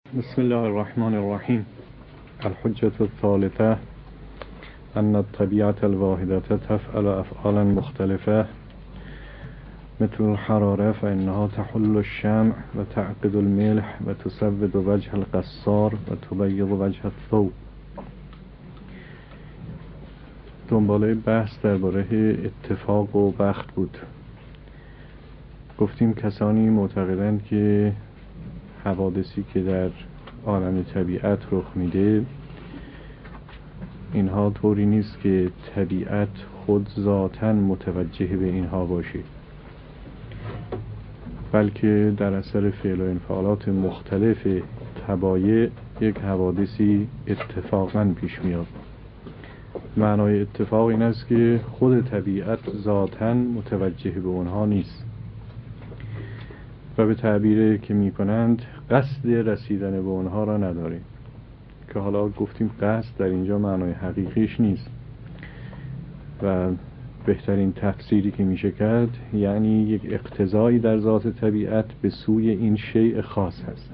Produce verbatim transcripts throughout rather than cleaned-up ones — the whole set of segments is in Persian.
بسم الله الرحمن الرحیم. الحجة الثالثة أن الطبيعة الواحدة تفعل أفعالا مختلفة مثل الحرارة فإنها تحل الشمع وتعقد الملح وتسود وجه القصار وتبيض وجه الثوب. دنباله بحث درباره اتفاق و بخت بود. گفتیم کسانی معتقدند که حوادثی که در عالم طبیعت رخ میده اینها طوری نیست که طبیعت خود ذاتاً متوجه به اینها باشه، بلکه در اثر فعل و انفعالات مختلف طبایع یک حوادثی اتفاقاً پیش میاد. معنای اتفاق این است که خود طبیعت ذاتاً متوجه به اونها نیست و به تعبیری که می کنند قصد رسیدن به اونها را نداره، که حالا گفتیم قصد در اینجا معنای حقیقیش نیست و بهترین تفسیری که میشه کرد یعنی یک اقتضایی در ذات طبیعت به سوی این شیء خاص هست.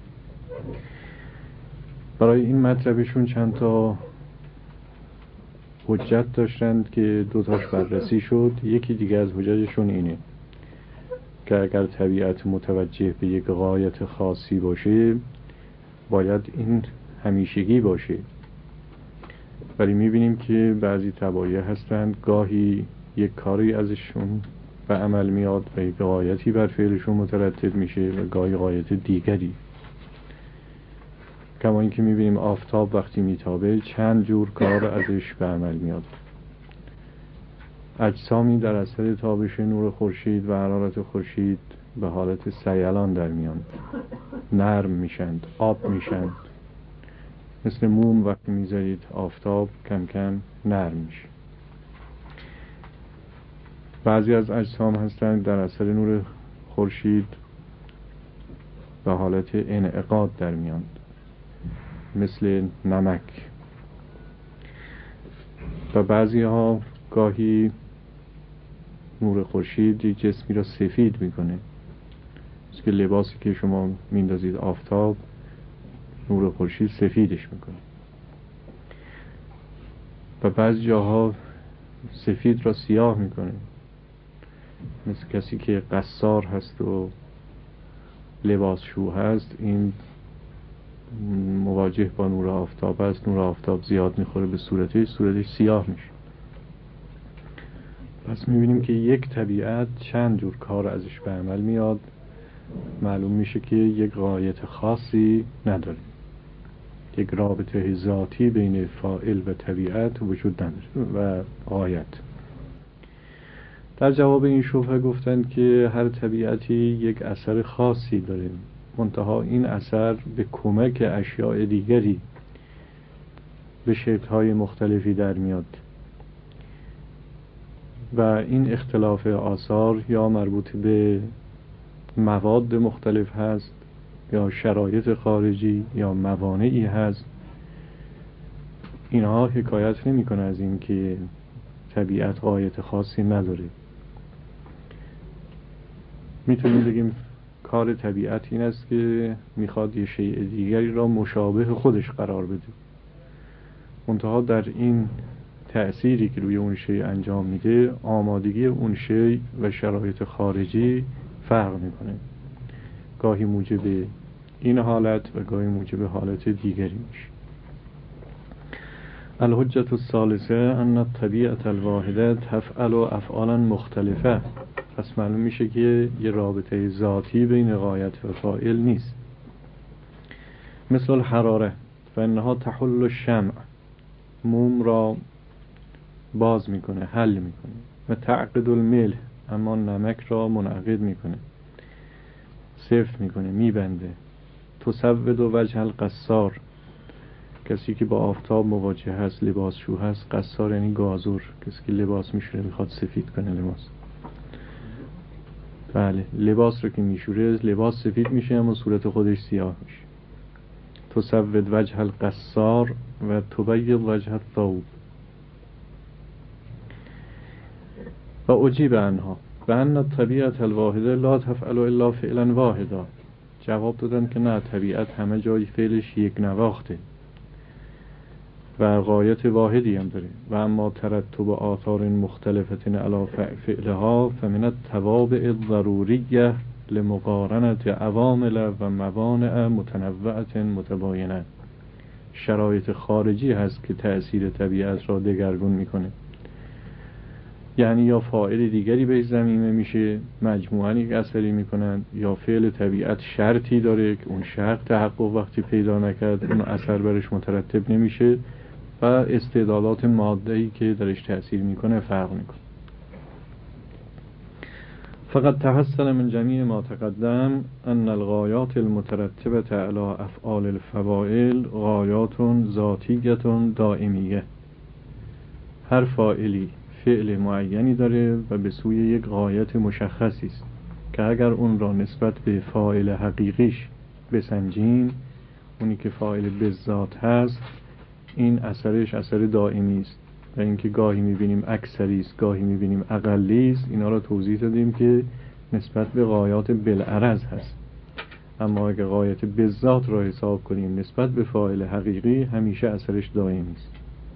برای این مطلبشون چند تا حجت داشتند که دوتاش بررسی شد. یکی دیگه از حجتشون اینه که اگر طبیعت متوجه به یک غایت خاصی باشه باید این همیشگی باشه، ولی میبینیم که بعضی طبایع هستند گاهی یک کاری ازشون به عمل میاد و یک غایتی بر فعلشون مترتب میشه و گاهی غایت دیگری. کما اینکه میبینیم آفتاب وقتی میتابه چند جور کار ازش به عمل میاد. اجسامی در اثر تابش نور خورشید و حرارت خورشید به حالت سیلان در میان، نرم میشند، آب میشند. مثل موم وقتی میذارید آفتاب کم کم نرم میشه. بعضی از اجسام هستند در اثر نور خورشید به حالت انعقاد در میان، مثل نمک. و بعضی ها گاهی نور خورشید یک جسمی را سفید میکنه، مثل که لباسی که شما میندازید آفتاب نور خورشید سفیدش میکنه. و بعضی جاها سفید را سیاه میکنه، مثل کسی که قصار هست و لباسشو هست، این مواجه با نور آفتاب است، نور آفتاب زیاد میخوره به صورتش، صورتش سیاه میشه. پس میبینیم که یک طبیعت چند جور کار ازش به عمل میاد. معلوم میشه که یک غایت خاصی نداره، یک رابطه ذاتی بین فاعل و طبیعت وجود نداره و غایت. در جواب این شبهه گفتند که هر طبیعتی یک اثر خاصی داره، منتها این اثر به کمک اشیاء دیگری به شکل‌های مختلفی در میاد و این اختلاف آثار یا مربوط به مواد مختلف هست یا شرایط خارجی یا موانعی هست. اینها حکایت نمی کنه از این که طبیعت غایت خاصی نداره. میتونیم بگیم کار طبیعت این است که میخواد یه شیء دیگری را مشابه خودش قرار بده، منتها در این تأثیری که روی اون شیء انجام میده آمادگی اون شیء و شرایط خارجی فرق میکنه. گاهی موجب این حالت و گاهی موجب حالت دیگری میشه. الحجة الثالثة ان الطبیعة الواحدة تفعل افعالا مختلفة. پس معلوم میشه که یه رابطه ذاتی بین غایت و فاعل نیست. مثل الحراره فانها تحل الشمع، موم را باز میکنه، حل میکنه. و تعقد الملح، اما نمک را منعقد میکنه، سفت میکنه، میبنده. تسود و وجه القصار، کسی که با آفتاب مواجه هست، لباسشو هست. قصار یعنی گازور، کسی که لباس میشوره میخواد سفید کنه لباس. بله، لباس رو که میشوره لباس سفید میشه اما صورت خودش سیاه میشه. تسود وجه القصار و تبیض وجه الثوب. و اجیب عنها و ان الطبیعة الواحده لا تفعل الا فعلا واحدا. جواب دادن که نه، طبیعت همه جای فعلش یک نواخته و غایت واحدی هم داره. و اما ترتب آثار مختلفت علی فعلها فمن التوابع الضروریه لمقارنت عوامل و موانع متنوعه متباینه. شرایط خارجی هست که تأثیر طبیعت را دگرگون میکنه، یعنی یا فاعل دیگری به زمینه میشه، مجموعاً یک اثری میکنن، یا فعل طبیعت شرطی داره که اون شرط تحقق وقتی پیدا نکرد اون اثر برش مترتب نمیشه و استعدادات ماده‌ای که درش تأثیر میکنه فرق میکنه. فقط تحصل من جمیع ما تقدم ان الغایات المترتبه علی افعال الفواعل غایات ذاتیه دائمیه. هر فاعلی فعل معینی داره و به سوی یک غایت مشخصی است که اگر اون را نسبت به فاعل حقیقیش بسنجیم، اونی که فاعل به ذات هست، این اثرش اثر دائمی است و اینکه گاهی می‌بینیم اکثری است، گاهی می‌بینیم اقلی است. اینا را توضیح دادیم که نسبت به غایات بالعرض هست. اما اگه غایت به ذات را حساب کنیم نسبت به فاعل حقیقی، همیشه اثرش دائمی است.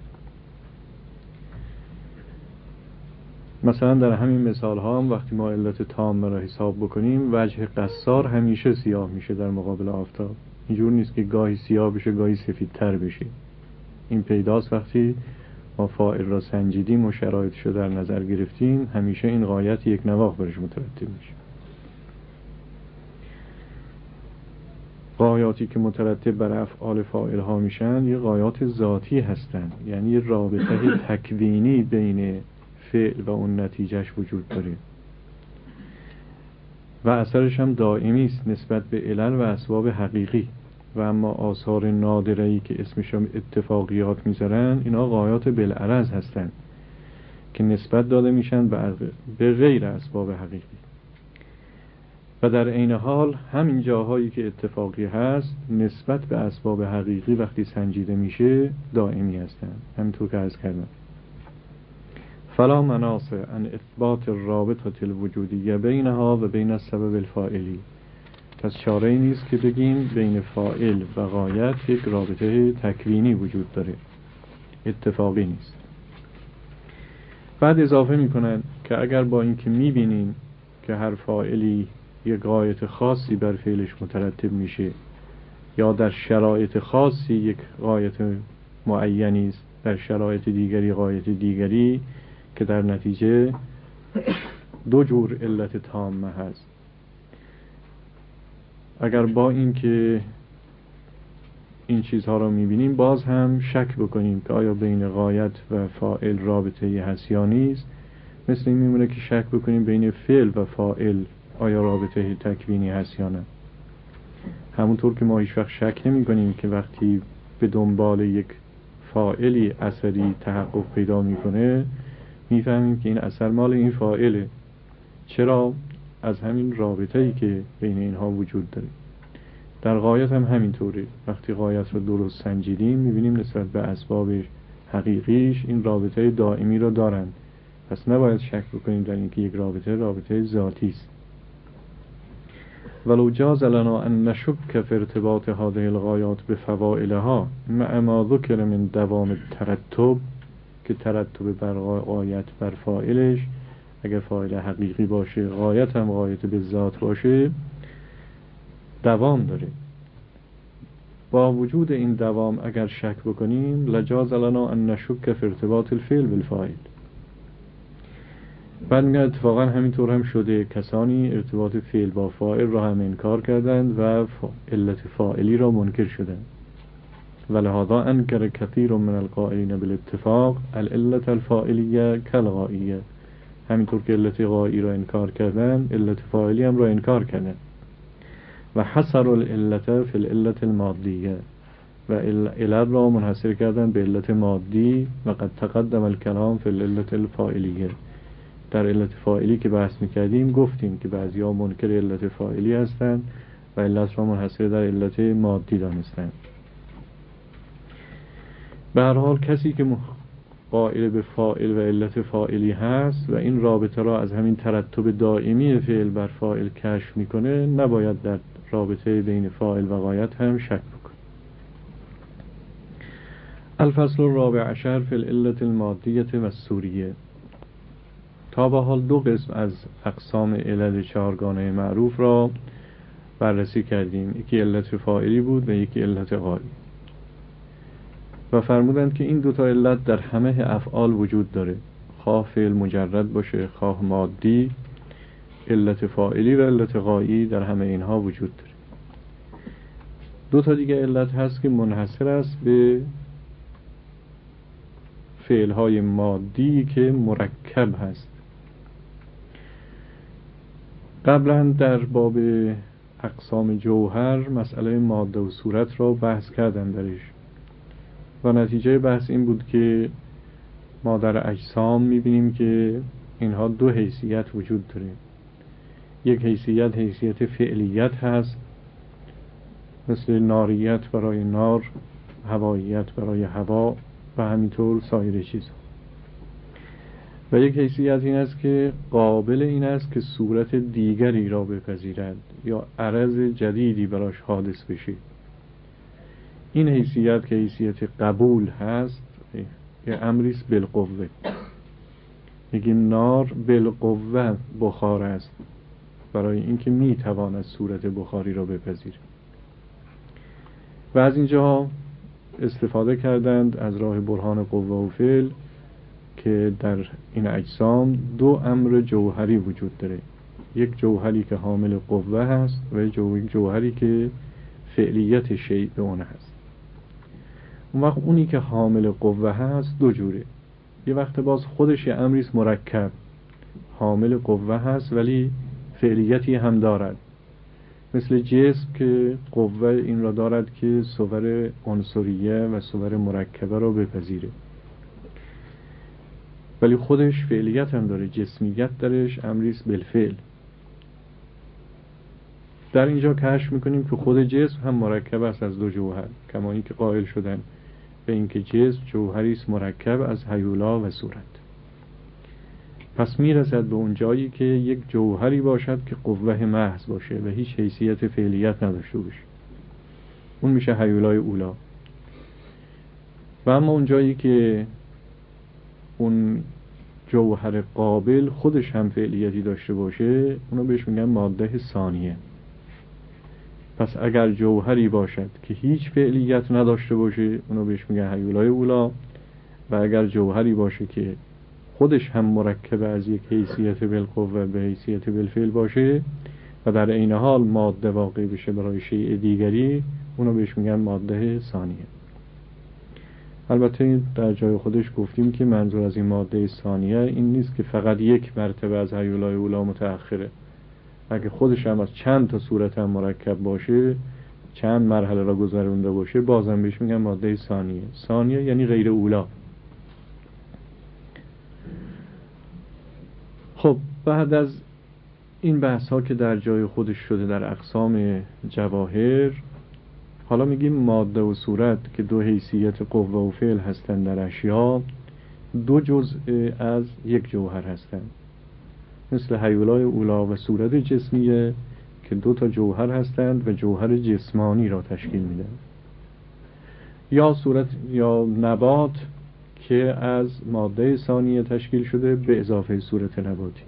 مثلا در همین مثال ها هم وقتی ما علت تام را حساب بکنیم، وجه قصار همیشه سیاه میشه در مقابل آفتاب. اینجور نیست که گاهی سیاه بشه گاهی سفیدتر بشه. این پیداست وقتی ما فاعل را سنجیدیم و شرایطش رو در نظر گرفتیم، همیشه این غایت یک نواخت برش مترتب میشه. غایاتی که مترتب بر افعال فاعل ها میشن یه غایات ذاتی هستن، یعنی یه رابطه تکوینی بین فعل و اون نتیجهش وجود داره و اثرش هم دائمی است نسبت به علل و اسباب حقیقی. و اما آثار نادره‌ای که اسمش هم اتفاقیات میذارن، اینا غایات بالعرض هستن که نسبت داده میشن به غیر اسباب حقیقی و در عین حال همین جاهایی که اتفاقی هست نسبت به اسباب حقیقی وقتی سنجیده میشه دائمی هستن. همینطور که عرض کردم فلا مناص ان اثبات الرابطه الوجودیه بینها و بین السبب الفاعلی. پس چاره‌ای نیست که بگیم بین فاعل و غایت یک رابطه تکوینی وجود داره، اتفاقی نیست. بعد اضافه میکنن که اگر با اینکه میبینیم که هر فاعلی یک غایت خاصی بر فعلش مترتب میشه یا در شرایط خاصی یک غایت معینی است، در شرایط دیگری غایت دیگری، که در نتیجه دو جور علت تامه هست. اگر با این که این چیزها رو میبینیم باز هم شک بکنیم که آیا بین غایت و فاعل رابطه هست یا نیست، مثل این میمونه که شک بکنیم بین فعل و فاعل آیا رابطه تکوینی هست یا نه. همونطور که ما هیچ وقت شک نمی کنیم که وقتی به دنبال یک فاعلی اثری تحقق پیدا میکنه میفهمیم که این اثر مال این فاعله. چرا؟ از همین رابطه‌ای که بین اینها وجود داره. در غایت هم همینطوره. وقتی غایت رو درست سنجیدیم میبینیم نسبت به اسباب حقیقیش این رابطه دائمی رو دارن. پس نباید شک بکنیم در اینکه یک رابطه رابطه ذاتی است. ولو جاز لنا ان نشک فی ارتباط هذه الغایات بفواعلها مع ما ذکر من دوام الترتب، که ترتب بر غایت بر فاعلش اگر فاعل حقیقی باشه غایت هم غایت به ذات باشه دوام داره. با وجود این دوام اگر شک بکنیم لجاز لنا ان نشک فی ارتباط الفعل بالفاعل. بعد میگن اتفاقا همینطور هم شده، کسانی ارتباط فعل با فاعل را هم انکار کردند و علت فاعلی را منکر شدند. ولهذا انکر کثیر من القائلین بالاتفاق العلت الفاعلیه کالغائیه. همینطور که علت غایی را انکار کردن، علت فاعلی هم را انکار کردن. و حصر العلت فی العلت المادیه، و علت را منحصر کردن به علت مادی. و قد تقدم الکلام فی العلت الفاعلیه. در علت فاعلی که بحث میکردیم گفتیم که بعضیا منکر علت فاعلی هستند و علت را منحصر در علت مادی دانستند. به هر حال کسی که قائل به فاعل و علت فاعلی هست و این رابطه را از همین ترتب دائمی فعل بر فاعل کشف میکنه، نباید در رابطه بین فاعل و غایت هم شک بکن. الفصل الرابع عشر فی العلة المادیة و الصوریه. تا به حال دو قسم از اقسام علل چهارگانه معروف را بررسی کردیم، یکی علت فاعلی بود و یکی علت غایی، و فرمودند که این دوتا علت در همه افعال وجود داره، خواه فعل مجرد باشه خواه مادی، علت فاعلی و علت غایی در همه اینها وجود داره. دو تا دیگه علت هست که منحصر است به فعلهای مادی که مرکب هست. قبلا در باب اقسام جوهر مسئله ماده و صورت را بحث کردم درش، و نتیجه بحث این بود که ما در اجسام میبینیم که اینها دو حیثیت وجود داره. یک حیثیت حیثیت فعلیت هست، مثل ناریت برای نار، هواییت برای هوا و همینطور سایر چیزها. و یک حیثیت این است که قابل این است که صورت دیگری را بپذیرد یا عرض جدیدی براش حادث بشه. این حیثیت که حیثیت قبول هست یه امریست بالقوه. میگیم نار بالقوه بخار است، برای اینکه میتواند صورت بخاری را بپذیره. و از اینجا استفاده کردند از راه برهان قوه و فعل که در این اجسام دو امر جوهری وجود داره، یک جوهری که حامل قوه هست و یک جوهری که فعلیت شیء به اون هست. اون وقت اونی که حامل قوه هست دو جوره. یه وقت باز خودش یه امریست مرکب، حامل قوه هست ولی فعلیتی هم دارد، مثل جسم که قوه این را دارد که صور عنصریه و صور مرکبه را بپذیره، ولی خودش فعلیت هم داره، جسمیت درش، امریست بالفعل. در اینجا کشف میکنیم که خود جسم هم مرکب است از دو جوهر، کما اینکه قائل شدن به اینکه جسم جوهری است مرکب از هیولا و صورت. پس میرسد به اون جایی که یک جوهری باشد که قوه محض باشه و هیچ حیثیت فعلیت نداشته باشه، اون میشه هیولای اولا. و اما اون جایی که اون جوهر قابل خودش هم فعلیتی داشته باشه، اونو بهش میگن ماده ثانیه. پس اگر جوهری باشد که هیچ فعلیت نداشته باشه، اونو بهش میگن هیولای اولا. و اگر جوهری باشه که خودش هم مرکب از یک حیثیت بالقوه به حیثیت بالفعل باشه و در عین حال ماده واقع بشه برای شیء دیگری، اونو بهش میگن ماده ثانیه. البته در جای خودش گفتیم که منظور از این ماده ثانیه این نیست که فقط یک مرتبه از هیولای اولا متأخره. اگه خودش هم از چند تا صورت هم مرکب باشه، چند مرحله را گذرونده باشه، بازم بهش میگن ماده ثانیه. ثانیه یعنی غیر اولا. خب بعد از این بحث ها که در جای خودش شده در اقسام جواهر، حالا میگیم ماده و صورت که دو حیثیت قوه و فعل هستند در اشیا، دو جزء از یک جوهر هستند، مثل هیولای اولا و صورت جسمیه که دو تا جوهر هستند و جوهر جسمانی را تشکیل میدن، یا صورت یا نبات که از ماده ثانیه تشکیل شده به اضافه صورت نباتی.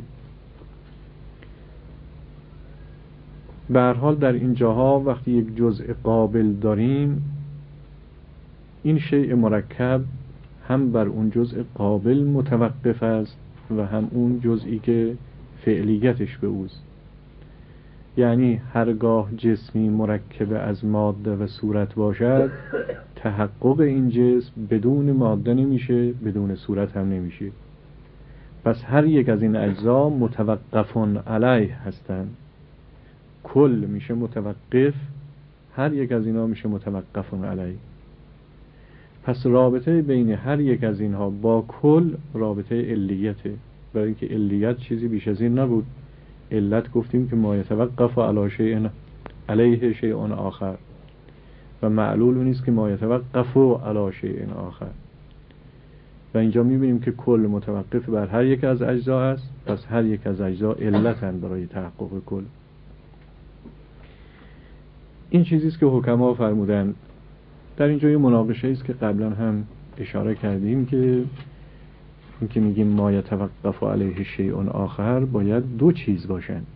به هر حال در این جاها وقتی یک جزء قابل داریم، این شیء مرکب هم بر اون جزء قابل متوقف است و هم اون جزئی که فعلیتش به اوست. یعنی هرگاه جسمی مرکب از ماده و صورت باشد، تحقق این جسم بدون ماده نمیشه، بدون صورت هم نمیشه. پس هر یک از این اجزا متوقفون علیه هستند. کل میشه متوقف، هر یک از اینا میشه متوقفون علیه. پس رابطه بین هر یک از اینها با کل رابطه علیته، برای اینکه علیت چیزی بیش از این نبود. علت گفتیم که ما یتوقف علی شیء علیه شیء آخر، و معلول نیست که ما یتوقف علی شیء آخر. و اینجا میبینیم که کل متوقف بر هر یک از اجزا است، پس هر یک از اجزا علتن برای تحقق کل. این چیزی است که حکما فرمودن. در اینجا یه مناقشه است که قبلا هم اشاره کردیم که این که میگیم ما یتوقف علیه شیء آخر باید دو چیز باشند.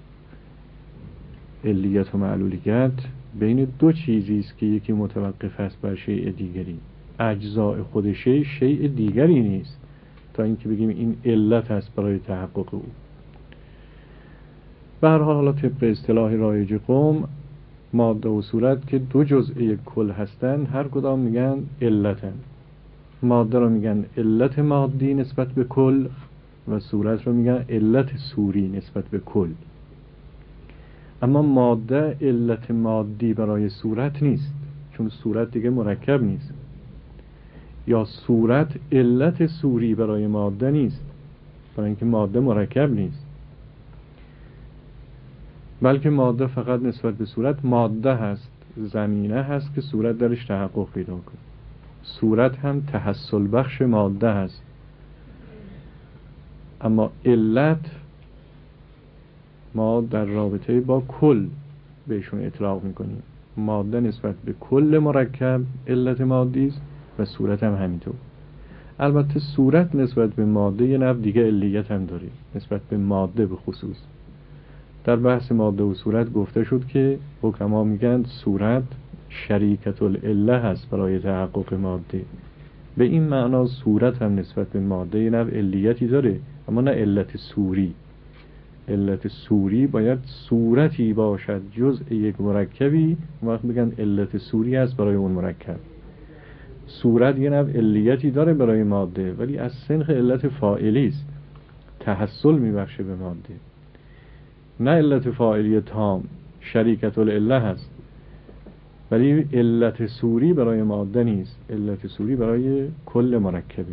علیت و معلولیت بین دو چیزی است که یکی متوقف است بر شیء دیگری. اجزاء خود شیء شیء دیگری نیست تا اینکه بگیم این علت است برای تحقق او. به هر حال حالا طبق اصطلاح رایج قوم ماده و صورت که دو جزء یک کل هستند هر کدام میگن علتن. ماده رو میگن علت مادی نسبت به کل و صورت رو میگن علت صوری نسبت به کل. اما ماده علت مادی برای صورت نیست، چون صورت دیگه مرکب نیست، یا صورت علت صوری برای ماده نیست، برای اینکه ماده مرکب نیست، بلکه ماده فقط نسبت به صورت ماده هست، زمینه هست که صورت درش تحقق پیدا کنه. صورت هم تحصل بخش ماده هست، اما علت ما در رابطه با کل بهشون اطلاق میکنیم. ماده نسبت به کل مرکب علت مادی است و صورت هم همینطور. البته صورت نسبت به ماده یه نوع دیگه علیت هم داره، نسبت به ماده به خصوص. در بحث ماده و صورت گفته شد که حکما میگن صورت شریکت العله هست برای تحقق ماده. به این معنا صورت هم نسبت به ماده یه نوع علیتی داره، اما نه علت صوری. علت صوری باید صورتی باشد جزء یک مرکبی، وقت میگن علت صوری هست برای اون مرکب. صورت یه نوع علیتی داره برای ماده، ولی از سنخ علت فاعلی است، تحصل میبخشه به ماده، نه علت فاعلی تام. شریکت العله هست ولی علت صوری برای ماده نیست، علت صوری برای کل مرکبه.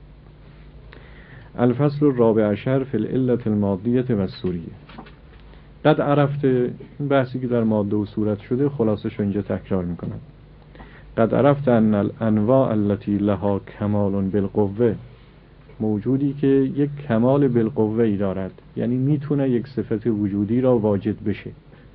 الفصل الرابع عشر فی العلة المادیة و الصوریه. قد عرفته، این بحثی که در ماده و صورت شده خلاصش اینجا تکرار میکنم. قد عرفته ان الانواع التي لها کمال بالقوه، موجودی که یک کمال بالقوه ای دارد، یعنی میتونه یک صفت وجودی را واجد بشه.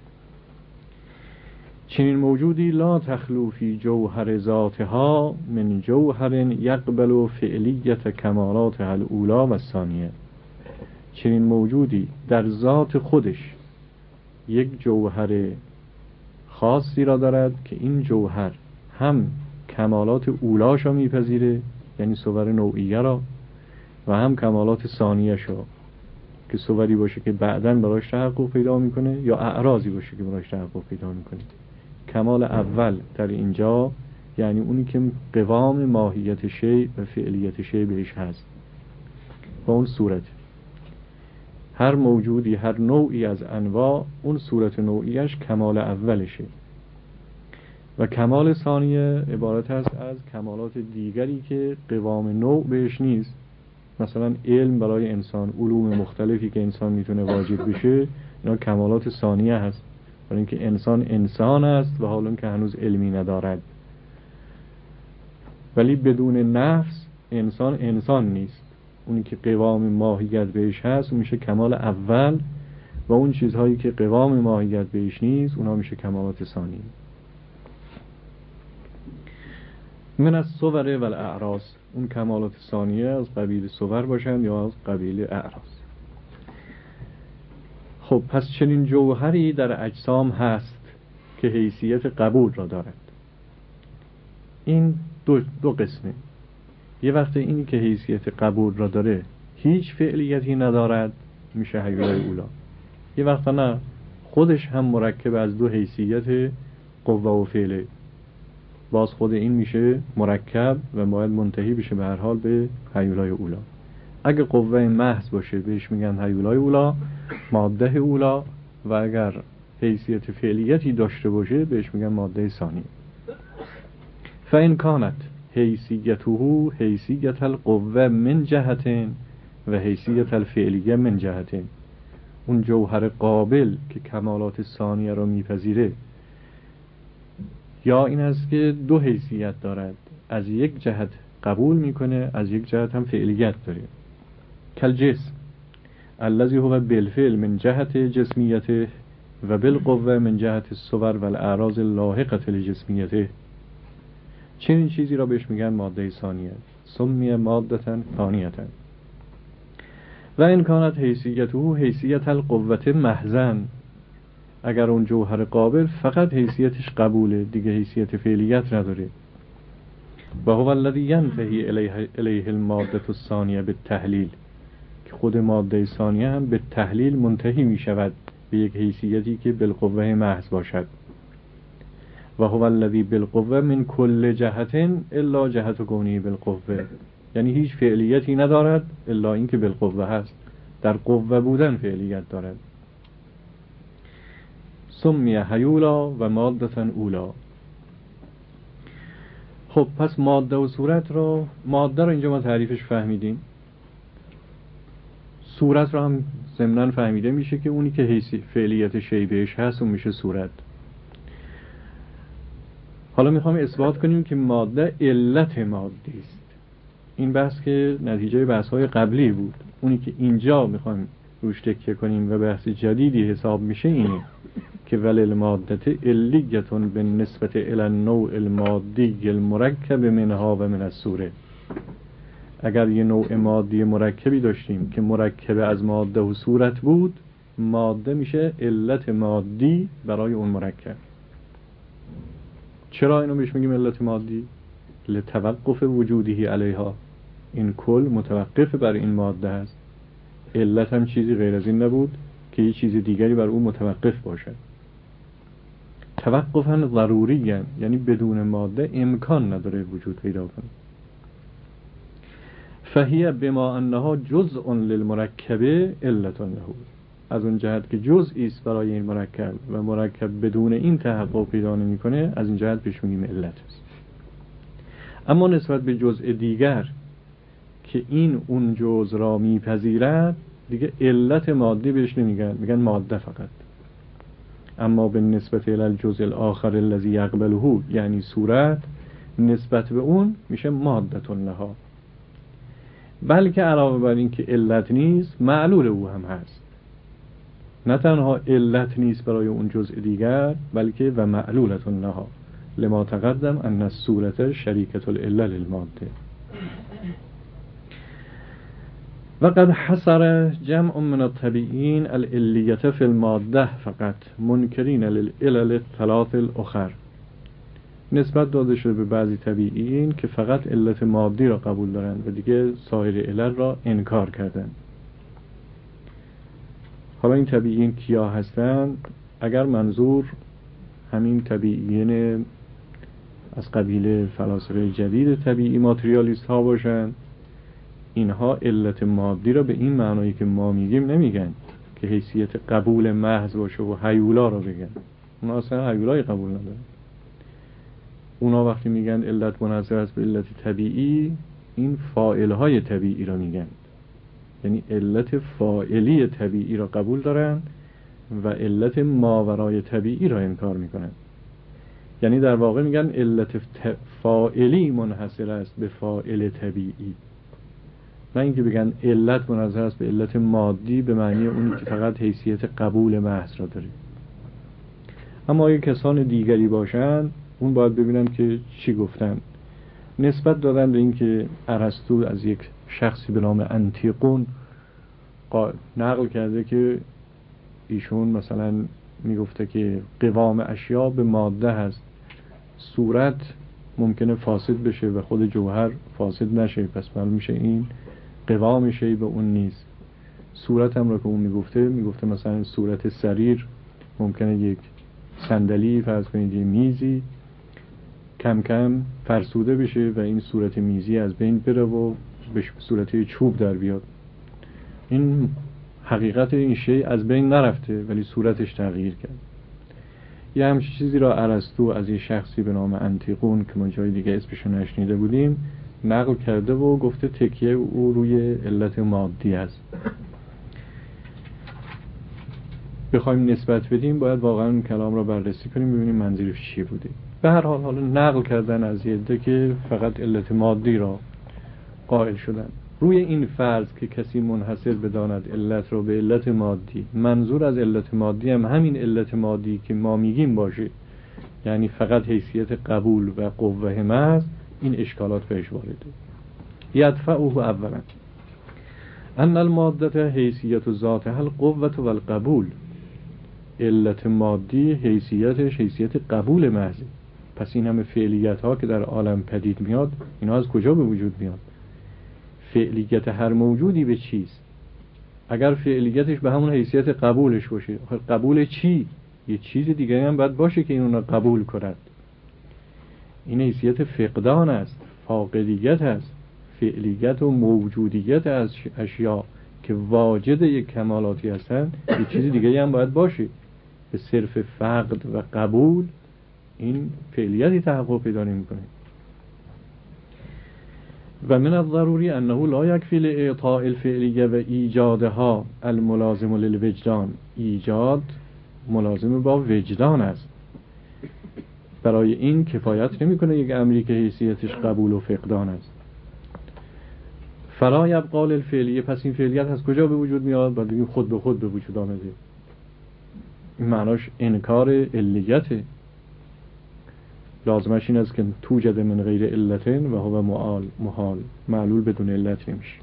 چنین موجودی لا تخلو فی جوهر ذاتها من جوهر یقبل فعلیت کمالاتها الاولی و الثانیه. چنین موجودی در ذات خودش یک جوهر خاصی را دارد که این جوهر هم کمالات اولاش را میپذیره، یعنی صور نوعیه را، و هم کمالات ثانیه شو که صوری باشه که بعداً براش تحقق پیدا میکنه، یا اعراضی باشه که براش تحقق پیدا میکنه. کمال اول در اینجا یعنی اونی که قوام ماهیت شیء و فعلیت شیء بهش هست و اون صورت. هر موجودی، هر نوعی از انواع، اون صورت نوعیش کمال اولشه، و کمال ثانیه عبارت هست از کمالات دیگری که قوام نوع بهش نیست. مثلا علم برای انسان، علوم مختلفی که انسان میتونه واجد بشه، اینا کمالات ثانیه هست، برای اینکه انسان انسان است و حالا که هنوز علمی ندارد. ولی بدون نفس انسان انسان نیست. اونی که قوام ماهیت بهش هست میشه کمال اول، و اون چیزهایی که قوام ماهیت بهش نیست اونها میشه کمالات ثانیه. من از صور و الاعراض، اون کمالات ثانیه از قبیل صور باشن یا از قبیل اعراض. خب پس چنین جوهری در اجسام هست که حیثیت قبول را دارد. این دو, دو قسمه. یه وقت اینی که حیثیت قبول را داره هیچ فعلیتی ندارد، میشه هیولای اولا. یه وقت نه، خودش هم مرکب از دو حیثیت قوه و فعله، باز خود این میشه مرکب و باید منتهی بشه به هر حال به هیولای اولا. اگه قوه محض باشه بهش میگن هیولای اولا، ماده اولا، و اگر حیثیت فعلیتی داشته باشه بهش میگن ماده ثانی. فإن کانت حیثیته حیثیت القوه من جهتین و حیثیت الفعلیه من جهتین، اون جوهر قابل که کمالات ثانیه را میپذیره، یا این است که دو حیثیت دارد، از یک جهت قبول میکنه، از یک جهت هم فعلیت داره. کل جسم الذی هو بالفعل من جهت جسمیته و بالقوه من جهت الصور و الاعراض اللاحقه لجسمیته. چنین چیزی را بهش میگن ماده ثانیه، سمی مادة ثانیه. و این کانت حیثیته حیثیت القوة محضاً، اگر اون جوهر قابل فقط حیثیتش قبوله، دیگه حیثیت فعلیت نداره. و هو الذی ینتهی الیه الیه الماده الثانیه بالتحلیل، که خود ماده ثانیه هم به تحلیل منتهی می شود به یک حیثیتی که بالقوه محض باشد. و هو الذی بالقوه من کل جهت الا جهت کونه بالقوه، یعنی هیچ فعلیتی ندارد الا اینکه بالقوه هست، در قوه بودن فعلیت دارد. سمی هیولا و ماده اولا. خب پس ماده و صورت رو، ماده رو اینجا ما تعریفش فهمیدیم، صورت رو هم ضمناً فهمیده میشه که اونی که حیثی فعلیت شیبهش هست اون میشه صورت. حالا میخوام اثبات کنیم که ماده علت ماده است. این بحث که نتیجه بحث‌های قبلی بود، اونی که اینجا میخوایم روش تکیه کنیم و بحث جدیدی حساب میشه اینه که ولی المادة علیتون به نسبت الی النوع المادی المرکب منها و من الصوره. اگر یه نوع مادی مرکبی داشتیم که مرکب از ماده و صورت بود، ماده میشه علت مادی برای اون مرکب. چرا اینو بهش میگیم علت مادی؟ لتوقف وجودی علیها، این کل متوقف بر این ماده هست. علت هم چیزی غیر از این نبود که یه چیز دیگری بر اون متوقف باشد. توقفاً ضروری هست، یعنی بدون ماده امکان نداره وجود پیدا کنه. فهیه بما انها جزء للمرکب علت له، از اون جهت که جزئی است برای این مرکب و مرکب بدون این تحقق پیدا نمی‌کنه، از این جهت بهش میگیم علت است. اما نسبت به جزء دیگر که این اون جزء را میپذیرد دیگه علت مادی بهش نمیگن، میگن ماده فقط. اما به نسبت الی الجزء الاخر الذی یقبله، یعنی صورت، نسبت به اون میشه ماده لها. بلکه علاوه بر این که علت نیست، معلول او هم هست. نه تنها علت نیست برای اون جزء دیگر، بلکه و معلولت لها، لما تقدم ان الصورت شریکة العله للماده. و قد حصر جمع من الطبیعین العلیة فی الماده فقط منکرین للعلل الثلاث الاخر. نسبت داده شده به بعضی طبیعیین که فقط علت مادی را قبول دارند و دیگه سایر علل را انکار کردند. حالا این طبیعیین کیا هستند؟ اگر منظور همین طبیعیین از قبیل فلاسفه جدید طبیعی ماتریالیست ها باشند، اینها علت مادی را به این معنایی که ما میگیم نمیگن که حیثیت قبول محض باشه و هیولا را بگن. اونا اصلا هیولای قبول ندارن. اونا وقتی میگن علت منحصر است به علت طبیعی، این فاعلهای طبیعی را میگن، یعنی علت فاعلی طبیعی را قبول دارن و علت ماورای طبیعی را انکار میکنن. یعنی در واقع میگن علت فاعلی منحصر است به فاعل طبیعی، نه اینکه بگن علت منحصر است به علت مادی به معنی اونی که فقط حیثیت قبول محض را داره. اما اگه کسان دیگری باشن، اون باید ببینن که چی گفتن. نسبت دادن به اینکه ارسطو از یک شخصی به نام انتیقون نقل کرده که ایشون مثلا میگفته که قوام اشیا به ماده هست، صورت ممکنه فاسد بشه و خود جوهر فاسد نشه، پس معلوم میشه این قوام شی به اون نیست. صورت هم را که اون میگفته میگفته مثلا صورت سریر ممکنه یک صندلی، فرض کنید یه میزی کم کم فرسوده بشه و این صورت میزی از بین بره و به صورت چوب در بیاد. این حقیقت این شی از بین نرفته ولی صورتش تغییر کرد. یه همچین چیزی را ارسطو از یه شخصی به نام انتیقون که ما جای دیگه اسمشو نشنیده بودیم نقل کرده و گفته تکیه او روی علت مادی است. بخوایم نسبت بدیم باید واقعا کلام را بررسی کنیم ببینیم منظورش چی بوده. به هر حال حالا نقل کردن از یه عده که فقط علت مادی را قائل شدن. روی این فرض که کسی منحصر بداند علت رو به علت مادی، منظور از علت مادی هم همین علت مادی که ما میگیم باشه، یعنی فقط حیثیت قبول و قوه محض، این اشکالات بهش وارده. یدفعه اولا ان الماده حیثیت ذاتها القوه و القبول. علت مادی حیثیتش حیثیت قبول محض. پس این همه فعلیت ها که در عالم پدید میاد، اینا از کجا به وجود میاد؟ فعلیت هر موجودی به چیست؟ اگر فعلیتش به همون حیثیت قبولش باشه، قبول چی؟ یه چیز دیگه هم باید باشه که اینو قبول کند. این حیثیت فقدان است، فاقدیت است. فعلیت و موجودیت از اشیاء که واجد یک کمالاتی هستن، یه چیز دیگه هم باید باشه. به صرف فقد و قبول این فعلیتی تحقق پیدا نمی‌کنه. و من الضروری انه لا یکفی لاعطاء الفعلیه و ایجادها الملازم للوجدان. ایجاد ملازم با وجدان است. برای این کفایت نمی‌کنه یک امری که حیثیتش قبول و فقدان است. فلا یبقى الفعلیه، پس این فعلیت از کجا به وجود میاد؟ بعد بگیم خود به خود به وجود آمده. این معناش انکار علیته. لازمش این است که توجد من غیر علتین و هو محال محال معلول بدون علت نمیشه.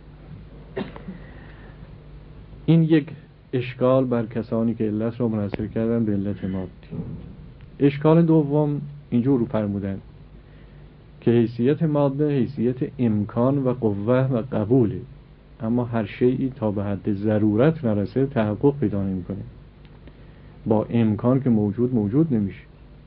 این یک اشکال بر کسانی که علت را منحصر کردن به علت مادی. اشکال دوم اینجور رو فرمودن که حیثیت ماده حیثیت امکان و قوه و قبوله، اما هر شیئی تا به حد ضرورت نرسه تحقق پیدا نمی‌کنه. با امکان که موجود موجود نمیشه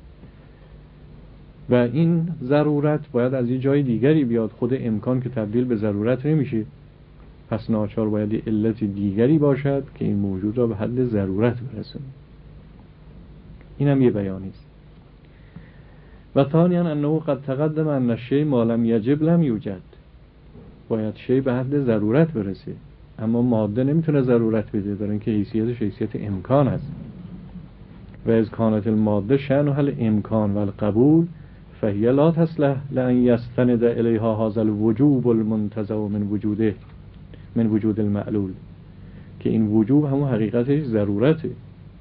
و این ضرورت باید از یه جای دیگری بیاد. خود امکان که تبدیل به ضرورت نمیشه، پس ناچار باید یه علت دیگری باشد که این موجود را به حد ضرورت برسونه. این هم یه بیانی است. و ثانیاً انه قد تقدم ان الشیء ما لم یجب لم یوجد. باید شیء به حد ضرورت برسه، اما ماده نمیتونه ضرورت بده، برای اینکه حیثیتش حیثیت امکان است. و از کانت الماده شأنها الامکان و القبول فهی لا تصلح لأن یستند الیها هذا الوجوب المنتزع من وجوده من وجود المعلول، که این وجوب همون حقیقتش ضرورته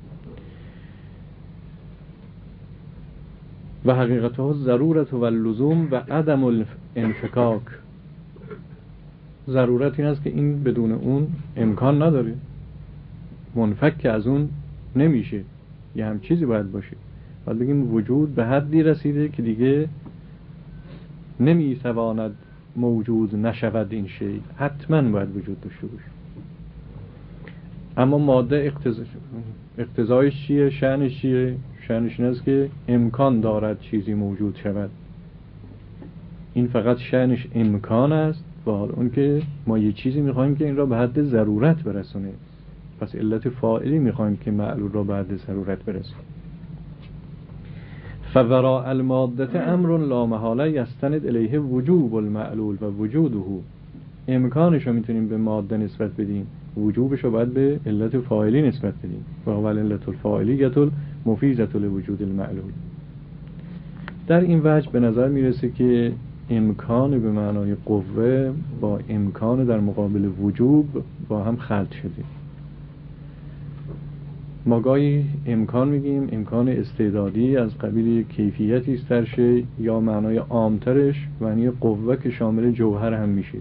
و حقیقته ضرورت و اللزوم و عدم الانفکاک. ضرورت این است که این بدون اون امکان نداره، منفک از اون نمیشه، یه هم چیزی باید باشه. باید بگیم وجود به حدی رسیده که دیگه نمیتواند موجود نشود، این شی حتما باید وجود داشته باشه. اما ماده اقتضا... اقتضایش چیه؟ شأنش چیه؟ شأنش این است که امکان دارد چیزی موجود شود. این فقط شأنش امکان است، و حال اون که ما یه چیزی میخوایم که این را به حد ضرورت برسونه، پس علت فاعلی میخوایم که معلول را به حد ضرورت برسونه. فوراء الماده امر لا محاله یستند الیه وجوب المعلول و وجوده. امکانش رو میتونیم به ماده نسبت بدیم، وجوبش رو باید به علت فاعلی نسبت بدیم. و اول علت الفاعلیه المفیزه لوجود المعلول. در این وجه به نظر میرسه که امکان به معنای قوه با امکان در مقابل وجوب با هم خلط شده. ما گاهی امکان میگیم امکان استعدادی از قبیل کیفیتی است در شی، یا معنای عامترش معنی قوه که شامل جوهر هم میشه.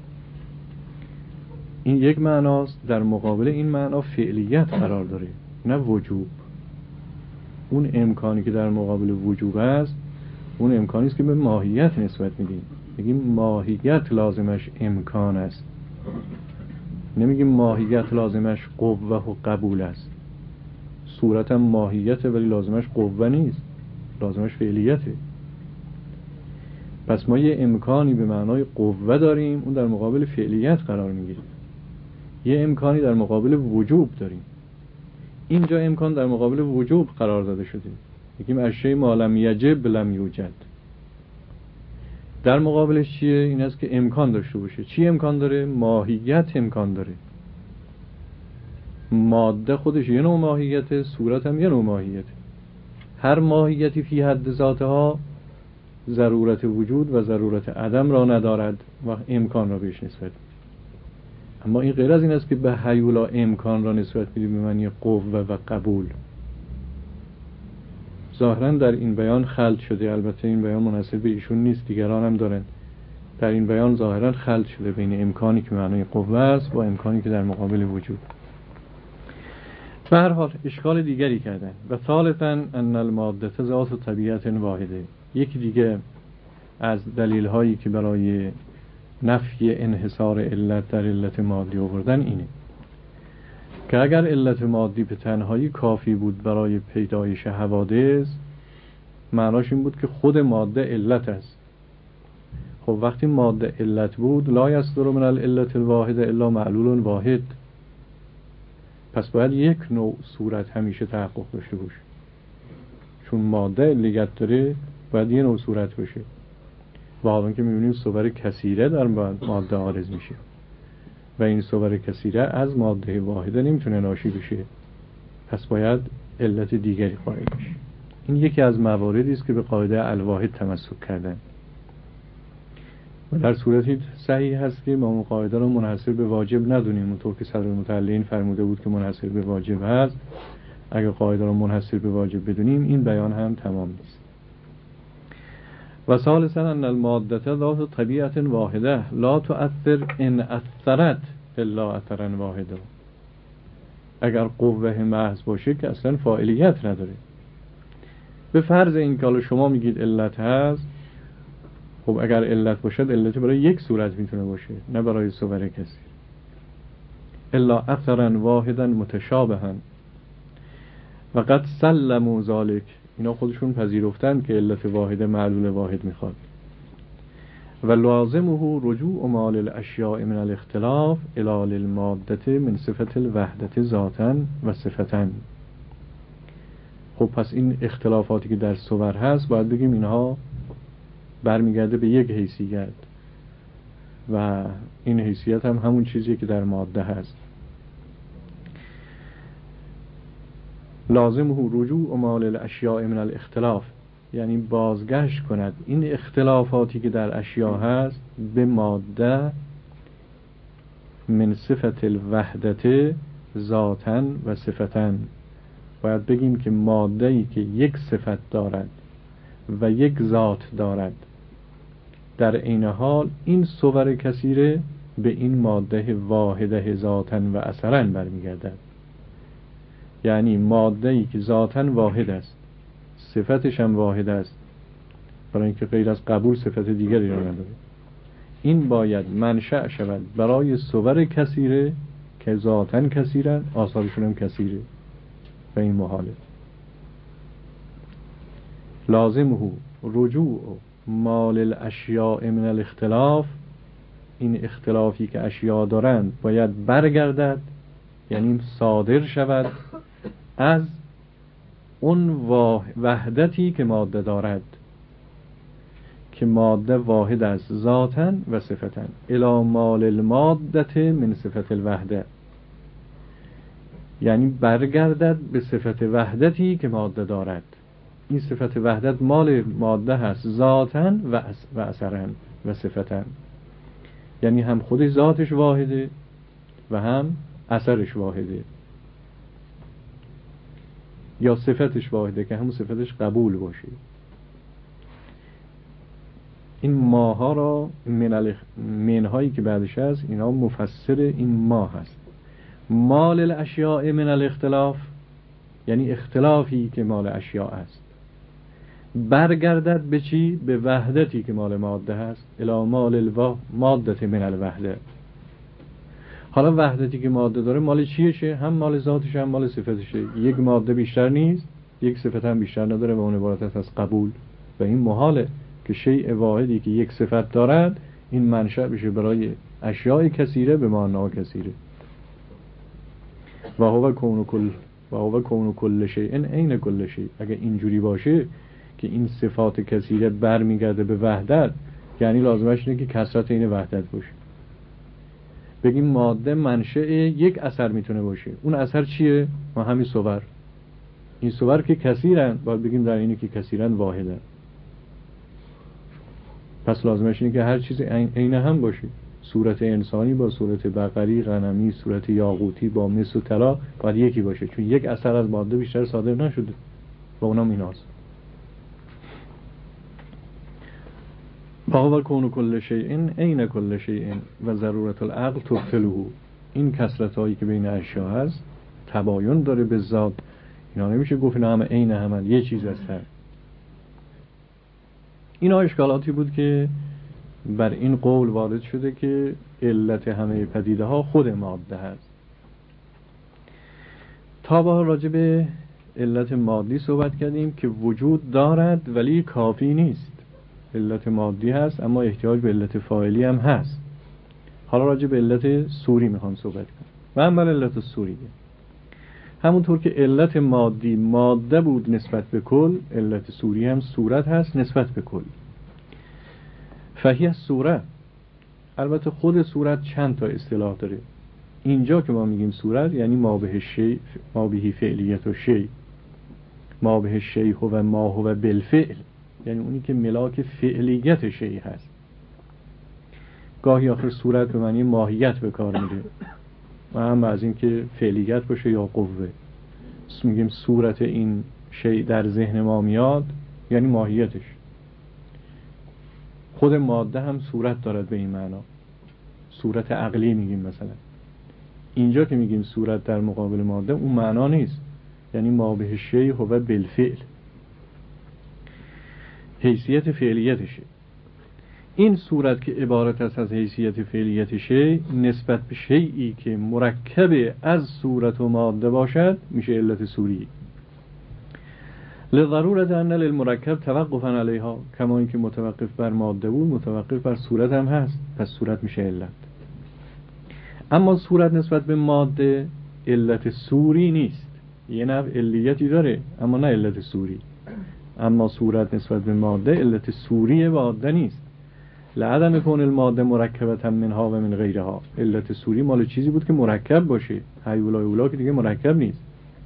این یک معناست. در مقابل این معنا فعلیت قرار داره، نه وجوب. اون امکانی که در مقابل وجوب است، اون امکانی است که به ماهیت نسبت میدیم. میگیم ماهیت لازمش امکان است، نمیگیم ماهیت لازمش قوه و قبول است. صورت هم ماهیته ولی لازمش قوه نیست، لازمش فعلیته. پس ما یه امکانی به معنای قوه داریم، اون در مقابل فعلیت قرار میگیره. یه امکانی در مقابل وجوب داریم، اینجا امکان در مقابل وجوب قرار داده شده. میگیم اشیاء ما لم یجب لم یوجد. در مقابلش چیه؟ این است که امکان داشته باشه. چی امکان داره؟ ماهیت امکان داره. ماده خودش یه نوع ماهیته، صورت هم یه نوع ماهیته. هر ماهیتی فی حد ذاتها ضرورت وجود و ضرورت عدم را ندارد و امکان را بهش نسبت میده. اما این غیر از این است که به هیولا امکان را نسبت میده به معنی قوه و قبول. ظاهرا در این بیان خلط شده، البته این بیان منحصر به ایشون نیست، دیگران هم دارن. در این بیان ظاهرا خلط شده بین امکانی که معنای قوه است با امکانی که در مقابل وجود. به هر حال اشکال دیگری کردن. و ثالثاً ان الماده ذات و طبیعت واحده. یکی دیگه از دلیل هایی که برای نفی انحصار علت در علت مادی آوردن اینه که اگر علت مادی به تنهایی کافی بود برای پیدایش حوادث، معناش این بود که خود ماده علت است. خب وقتی ماده علت بود، لا یصدر من العلت الواحده الا معلول واحد، پس باید یک نوع صورت همیشه تحقق داشته باشه. چون ماده علیت داره باید یه نوع صورت باشه. و حالا که میبینیم صور کثیره در ماده عارض میشه و این صور کثیره از ماده واحده نمیتونه ناشی بشه، پس باید علت دیگری قائل بشه. این یکی از مواردی است که به قاعده الواحد تمسک کردن و در صورتی صحیح هست که ما اون قاعده رو منحصر به واجب ندونیم، اونطور که صدر المتعلین فرموده بود که منحصر به واجب هست. اگر قاعده رو منحصر به واجب بدونیم این بیان هم تمام نیست. و ثالثاً ان الماده ذات طبیعت واحده لا تؤثر ان اثرت الا اثرا واحدا. اگر قوه محض باشه که اصلا فاعلیت نداره. به فرض این که شما میگید علت هست، خب اگر علت باشد علت برای یک صورت میتونه باشه، نه برای صور کثیر. الا اثرا واحدا متشابها و قد سلموا ذلك. اینا خودشون پذیرفتن که علت واحد معلول واحد میخواد. و لازمه رجوع مال الاشیاء من الاختلاف الى الماده من صفت الوحدت ذاتا و صفتا. خب پس این اختلافاتی که در صور هست باید بگیم اینها برمیگرده به یک حیثیت و این حیثیت هم همون چیزی که در ماده هست. لازمه رجوع مال الاشیاء من الاختلاف، یعنی بازگشت کند این اختلافاتی که در اشیاء هست به ماده من صفت الوحدت ذاتا و صفتا. باید بگیم که ماده‌ای که یک صفت دارد و یک ذات دارد، در عین حال این صور کثیره به این ماده واحده ذاتا و اثرا برمیگردد. یعنی ماده‌ای که ذاتا واحد است، صفتش هم واحد است، برای اینکه غیر از قبول صفت دیگری را نداره، این باید منشأ شود برای صور کثیره که ذاتا کثیرن، آثارشون هم کثیره و این محاله. لازمه رجوع مال الاشیاء من الاختلاف، این اختلافی که اشیاء دارند باید برگردد، یعنی صادر شود از اون وحدتی که ماده دارد، که ماده واحد است ذاتا و صفتا، الی مال الماده من صفت الوحده، یعنی برگردد به صفت وحدتی که ماده دارد. این صفت وحدت مال ماده هست ذاتا و و اثرا و صفتا، یعنی هم خودش ذاتش واحده و هم اثرش واحده، یا صفتش واحده که همون صفتش قبول باشه. این ماها را من منهایی که بعدش هست اینا مفسر این ما هست. مال الاشیاء من الاختلاف، یعنی اختلافی که مال اشیاء است، برگردد به چی؟ به وحدتی که مال ماده هست، الی مال الماده من الوحده. حالا وحدتی که ماده داره مال چیشه؟ هم مال ذاتشه هم مال صفتشه. یک ماده بیشتر نیست، یک صفت هم بیشتر نداره و اون عبارت است از قبول. و این محاله که شیء واحدی که یک صفت دارد این منشأ بشه برای اشیاء کثیره به معنی کثیره. و هو کون کل و هو کون کل شیء ان عین کل شیء. اگه اینجوری باشه که این صفات کثیره برمیگرده به وحدت، یعنی لازمش اینه که کثرت این وحدت باشه. بگیم ماده منشأ یک اثر میتونه باشه، اون اثر چیه؟ ما همین صور. این صور که کثیرن باید بگیم در اینه که کثیرن واحدن. پس لازمش اینه که هر چیز عین هم باشه. صورت انسانی با صورت بقری، غنمی، صورت یاقوتی با مس و طلا باید یکی باشه، چون یک اثر از ماده بیشتر صادر نشده و اونم ایناست. باور کون کل شیء عین کل شیء و ضرورت العقل تبطله. این کثرت هایی که بین اشیا هست تباین داره به ذات، اینا نمیشه گفت اینا همه عین همن، یه چیز هستن. اینا اشکالاتی بود که بر این قول وارد شده که علت همه پدیده ها خود ماده هست. تا با راجع به علت مادی صحبت کردیم که وجود دارد ولی کافی نیست. علت مادی هست اما احتیاج به علت فاعلی هم هست. حالا راجع به علت صوری میخوام صحبت کنم. و اما علت صوری همونطور که علت مادی ماده بود نسبت به کل، علت صوری هم صورت هست نسبت به کل. فهی صورت، البته خود صورت چند تا اصطلاح داره. اینجا که ما میگیم صورت یعنی ما به شیء، ما به فعلیت و شیء، ما به شیء و ما هو بالفعل، یعنی اونی که ملاک فعلیت شیء هست. گاهی آخر صورت به معنی ماهیت به کار میره و هم از این که فعلیت باشه یا قوه. میگیم صورت این شیء در ذهن ما میاد یعنی ماهیتش. خود ماده هم صورت دارد به این معنا، صورت عقلی میگیم مثلا. اینجا که میگیم صورت در مقابل ماده اون معنا نیست، یعنی ما به شیء هو بالفعل، حیثیت فعلیتشه. این صورت که عبارت است از حیثیت فعلیت شیء نسبت به شیئی که مرکب از صورت و ماده باشد میشه علت صوری. لضرورت ان للمرکب توقفا علیها، کما اینکه متوقف بر ماده بود متوقف بر صورت هم هست، پس صورت میشه علت. اما صورت نسبت به ماده علت صوری نیست، یه نوع علیتی داره اما نه علت صوری. اما صورت نسبت به ماده علت صوری ماده نیست. لعدم کون الماده مرکبتا منها و من غیرها، علت صوری مال چیزی بود که مرکب باشه، هیولا اولا که دیگه مرکب نیست.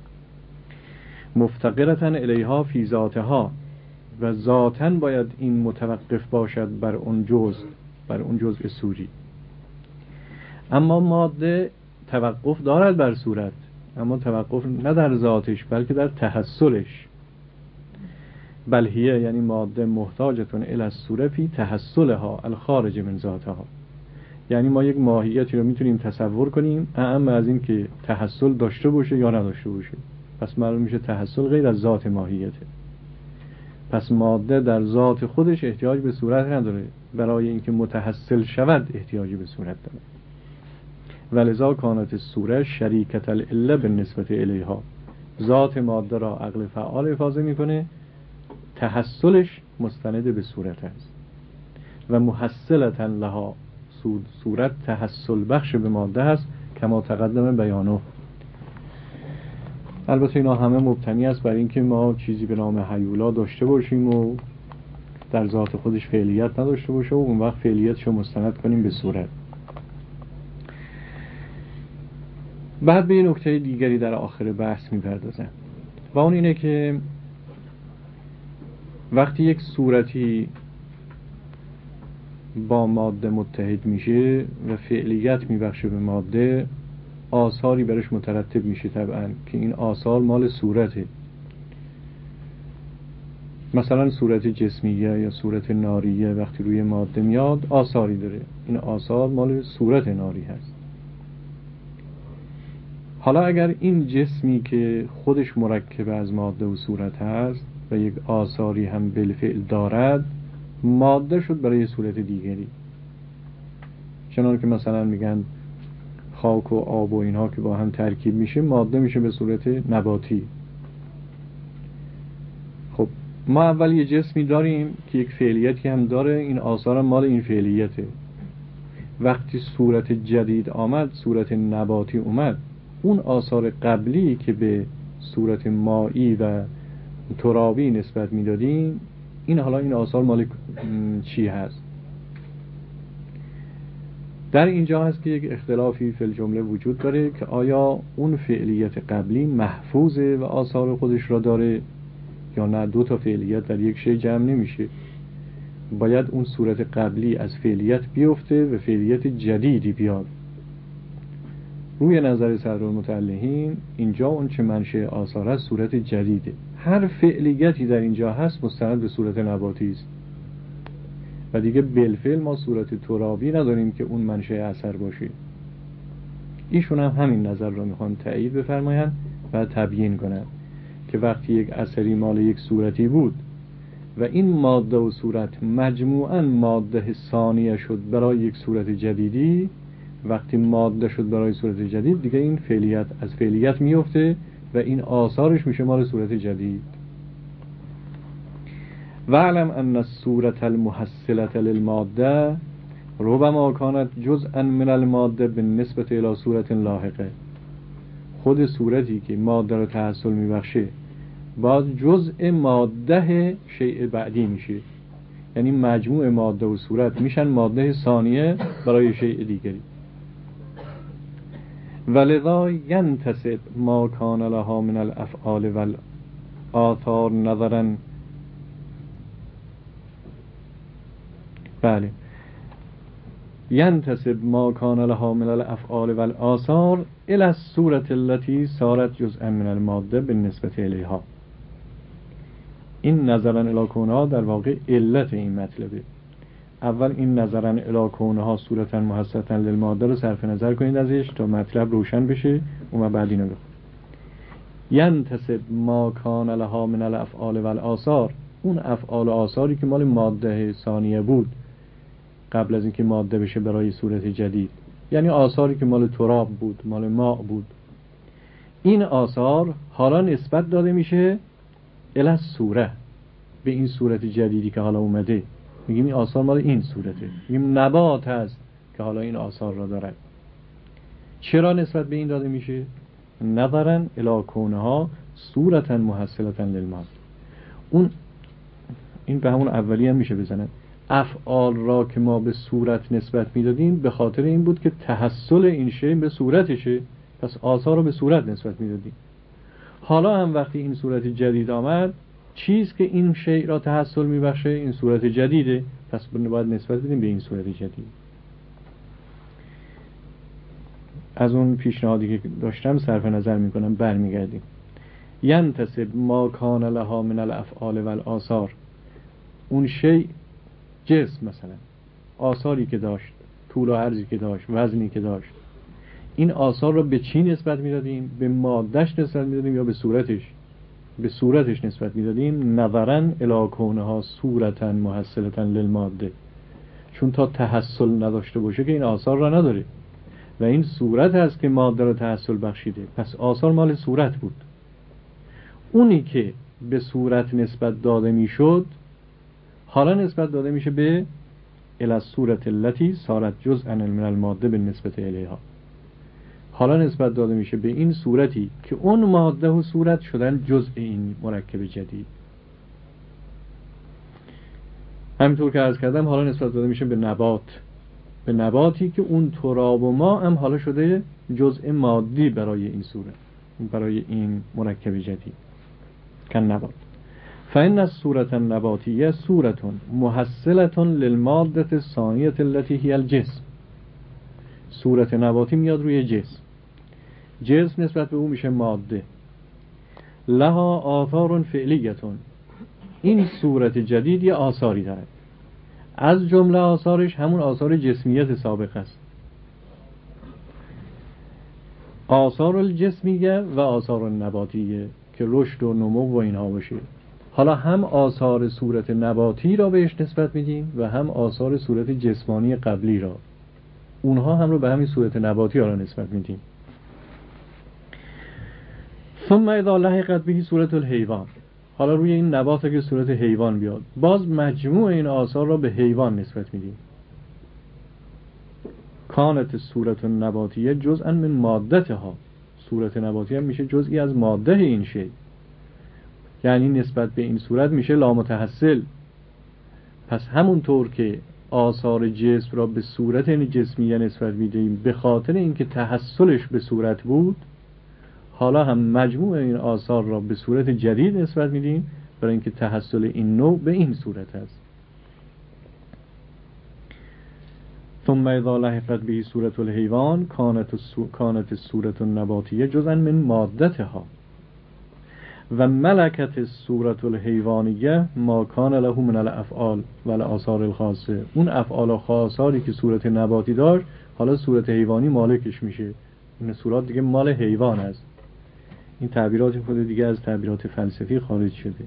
مفتقرتا الیها فی ذاتها، و ذاتن باید این متوقف باشد بر اون جزء، بر اون جزء صوری. اما ماده توقف دارد بر صورت، اما توقف نه در ذاتش بلکه در تحصلش. بل هیه یعنی ماده محتاجتون الی الصوره فی تحصلها الخارج من ذاتها، یعنی ما یک ماهیتی رو میتونیم تصور کنیم اما از این که تحصل داشته باشه یا نداشته باشه، پس معلوم میشه تحصل غیر از ذات ماهیته. پس ماده در ذات خودش احتیاج به صورت نداره، برای اینکه متحصل شود احتیاجی به صورت داره. ولذا کانت الصوره شریکت العله بالنسبه الیها، ذات ماده را عقل فعال افاضه میکنه، تحصلش مستند به صورت است. و محصلتا لها، صورت تحصل بخش به ماده است کما تقدم بیانو. البته اینا همه مبتنی است بر اینکه ما چیزی به نام هیولا داشته باشیم و در ذات خودش فعلیت نداشته باشه و اون وقت فعلیتش رو مستند کنیم به صورت. بعد به این نکته دیگری در آخر بحث می‌پردازم و اون اینه که وقتی یک صورتی با ماده متحد میشه و فعلیت میبخشه به ماده، آثاری برش مترتب میشه طبعا که این آثار مال صورته. مثلا صورت جسمیه یا صورت ناریه وقتی روی ماده میاد آثاری داره، این آثار مال صورت ناری هست. حالا اگر این جسمی که خودش مرکب از ماده و صورت هست و یک آثاری هم بالفعل دارد، ماده شد برای صورت دیگری. چنان که مثلا میگن خاک و آب و اینها که با هم ترکیب میشه ماده میشه به صورت نباتی. خب ما اول یه جسمی داریم که یک فعلیتی هم داره، این آثار هم مال این فعلیته. وقتی صورت جدید آمد، صورت نباتی اومد، اون آثار قبلی که به صورت مایی و ترابی نسبت میدادیم، این حالا این آثار مال چی هست؟ در اینجا هست که یک اختلافی فی الجمله وجود داره که آیا اون فعلیت قبلی محفوظه و آثار خودش را داره یا نه، دو تا فعلیت در یک شی جمع نمیشه. باید اون صورت قبلی از فعلیت بیفته و فعلیت جدیدی بیاد. روی نظر صدرالمتعلقین اینجا اون چه منشأ آثار است صورت جدیده. هر فعلیتی در اینجا هست مستند به صورت نباتی است و دیگه بالفعل ما صورت ترابی نداریم که اون منشأ اثر باشه. ایشون هم همین نظر رو میخوان تایید بفرمایند و تبیین کنند که وقتی یک اثری مال یک صورتی بود و این ماده و صورت مجموعاً ماده ثانیه شد برای یک صورت جدیدی، وقتی ماده شد برای صورت جدید دیگه این فعلیت از فعلیت میفته و این آثارش میشه مال صورت جدید. وعلم ان الصورة المحصلة للماده ربما كانت جزءا من الماده بالنسبة الى صورت لاحقه. خود صورتی که ماده رو تحصل میبخشه باز جزء ماده شیء بعدی میشه، یعنی مجموع ماده و صورت میشن ماده ثانیه برای شیء دیگری. ولذا ینتسب ما کان لها من الافعال والآثار نظرا بله ینتسب ما کان لها من الافعال والآثار الى الصورة التي صارت جزءا من الماده بالنسبة الیها. این نظرا الی کونها در واقع علت این مطلبه. اول این نظرا الی کونها صورتا محصلة للماده رو صرف نظر کنید ازش تا مطلب روشن بشه و بعد اینو بخونید. ینتسب ما کان لها من الافعال والآثار، اون افعال و آثاری که مال ماده ثانیه بود قبل از اینکه ماده بشه برای صورت جدید، یعنی آثاری که مال تراب بود، مال ماء بود، این آثار حالا نسبت داده میشه الی صوره، به این صورت جدیدی که حالا اومده. میگیم این آثار مال این صورته، میگیم نبات هست که حالا این آثار را دارد. چرا نسبت به این داده میشه؟ نظرا الی کونها صورتا محصلة للماده. اون این به همون اولی هم میشه بزنن. افعال را که ما به صورت نسبت میدادیم به خاطر این بود که تحصل این شی به صورتشه، پس آثار رو به صورت نسبت میدادیم. حالا هم وقتی این صورت جدید آمد، چیز که این شی را تحصل میبخشه این صورت جدیده، پس باید نسبت بدیم به این صورت جدید. از اون پیشنهادی که داشتم صرف نظر میکنم برمیگردیم. ینتسب ما کان لها من الافعال والآثار، اون شی جسم مثلا آثاری که داشت، طول و عرضی که داشت، وزنی که داشت، این آثار رو به چی نسبت میدادیم؟ به مادهش نسبت میدادیم یا به صورتش؟ به صورتش نسبت میدادیم. نظرا الی کونها صورتا محصلة للماده، چون تا تحصل نداشته باشه که این آثار را نداره و این صورت هست که ماده رو تحصل بخشیده، پس آثار مال صورت بود. اونی که به صورت نسبت داده میشد حالا نسبت داده میشه به الی الصورة التي صارت جزءا من الماده بالنسبة الیها. حالا نسبت داده میشه به این صورتی که اون ماده و صورت شدن جزء این مرکب جدید. همینطور که عرض کردم حالا نسبت داده میشه به نبات، به نباتی که اون تراب و ما هم حالا شده جزء مادی برای این صورت، برای این مرکب جدید که نبات. فإن الصورة النباتية صورة محصلة للمادة الثانية التي هي الجسم. صورت نباتی میاد روی جسم، جسم نسبت به اون میشه ماده. لها آثار فعلیة، این صورت جدید یه آثاری داره، از جمله آثارش همون آثار جسمیت سابق است. آثار الجسمیه و آثار النباتیه که رشد و نمو و اینها باشه. حالا هم آثار صورت نباتی را بهش نسبت میدیم و هم آثار صورت جسمانی قبلی را، اونها هم رو به همین صورت نباتی ها را نسبت میدیم. ثم اذا لحقت به صورت الحیوان، حالا روی این نبات که صورت حیوان بیاد باز مجموع این آثار را به حیوان نسبت میدیم. کانت صورت النباتیه جزءا من مادتها، صورت نباتی هم میشه جزئی از ماده این شی، یعنی نسبت به این صورت میشه لامتحصل. پس همونطور که آثار جسم را به صورت جسمیه نسبت میدیم به خاطر اینکه تحصلش به صورت بود، حالا هم مجموع این آثار را به صورت جدید نسبت میدیم برای اینکه تحصل این نوع به این صورت است. ثم اذا لحقت به صورت الحیوان کانت کانت صورت النباتیه جزءا من مادتها و ملکت صورت الحیوانیه ما کان له من الافعال و الاثار الخاصه. اون افعال و خاصاری که صورت نباتی داشت حالا صورت حیوانی مالکش میشه. این صورت دیگه مال حیوان است. این تعبیرات خود دیگه از تعبیرات فلسفی خارج شده.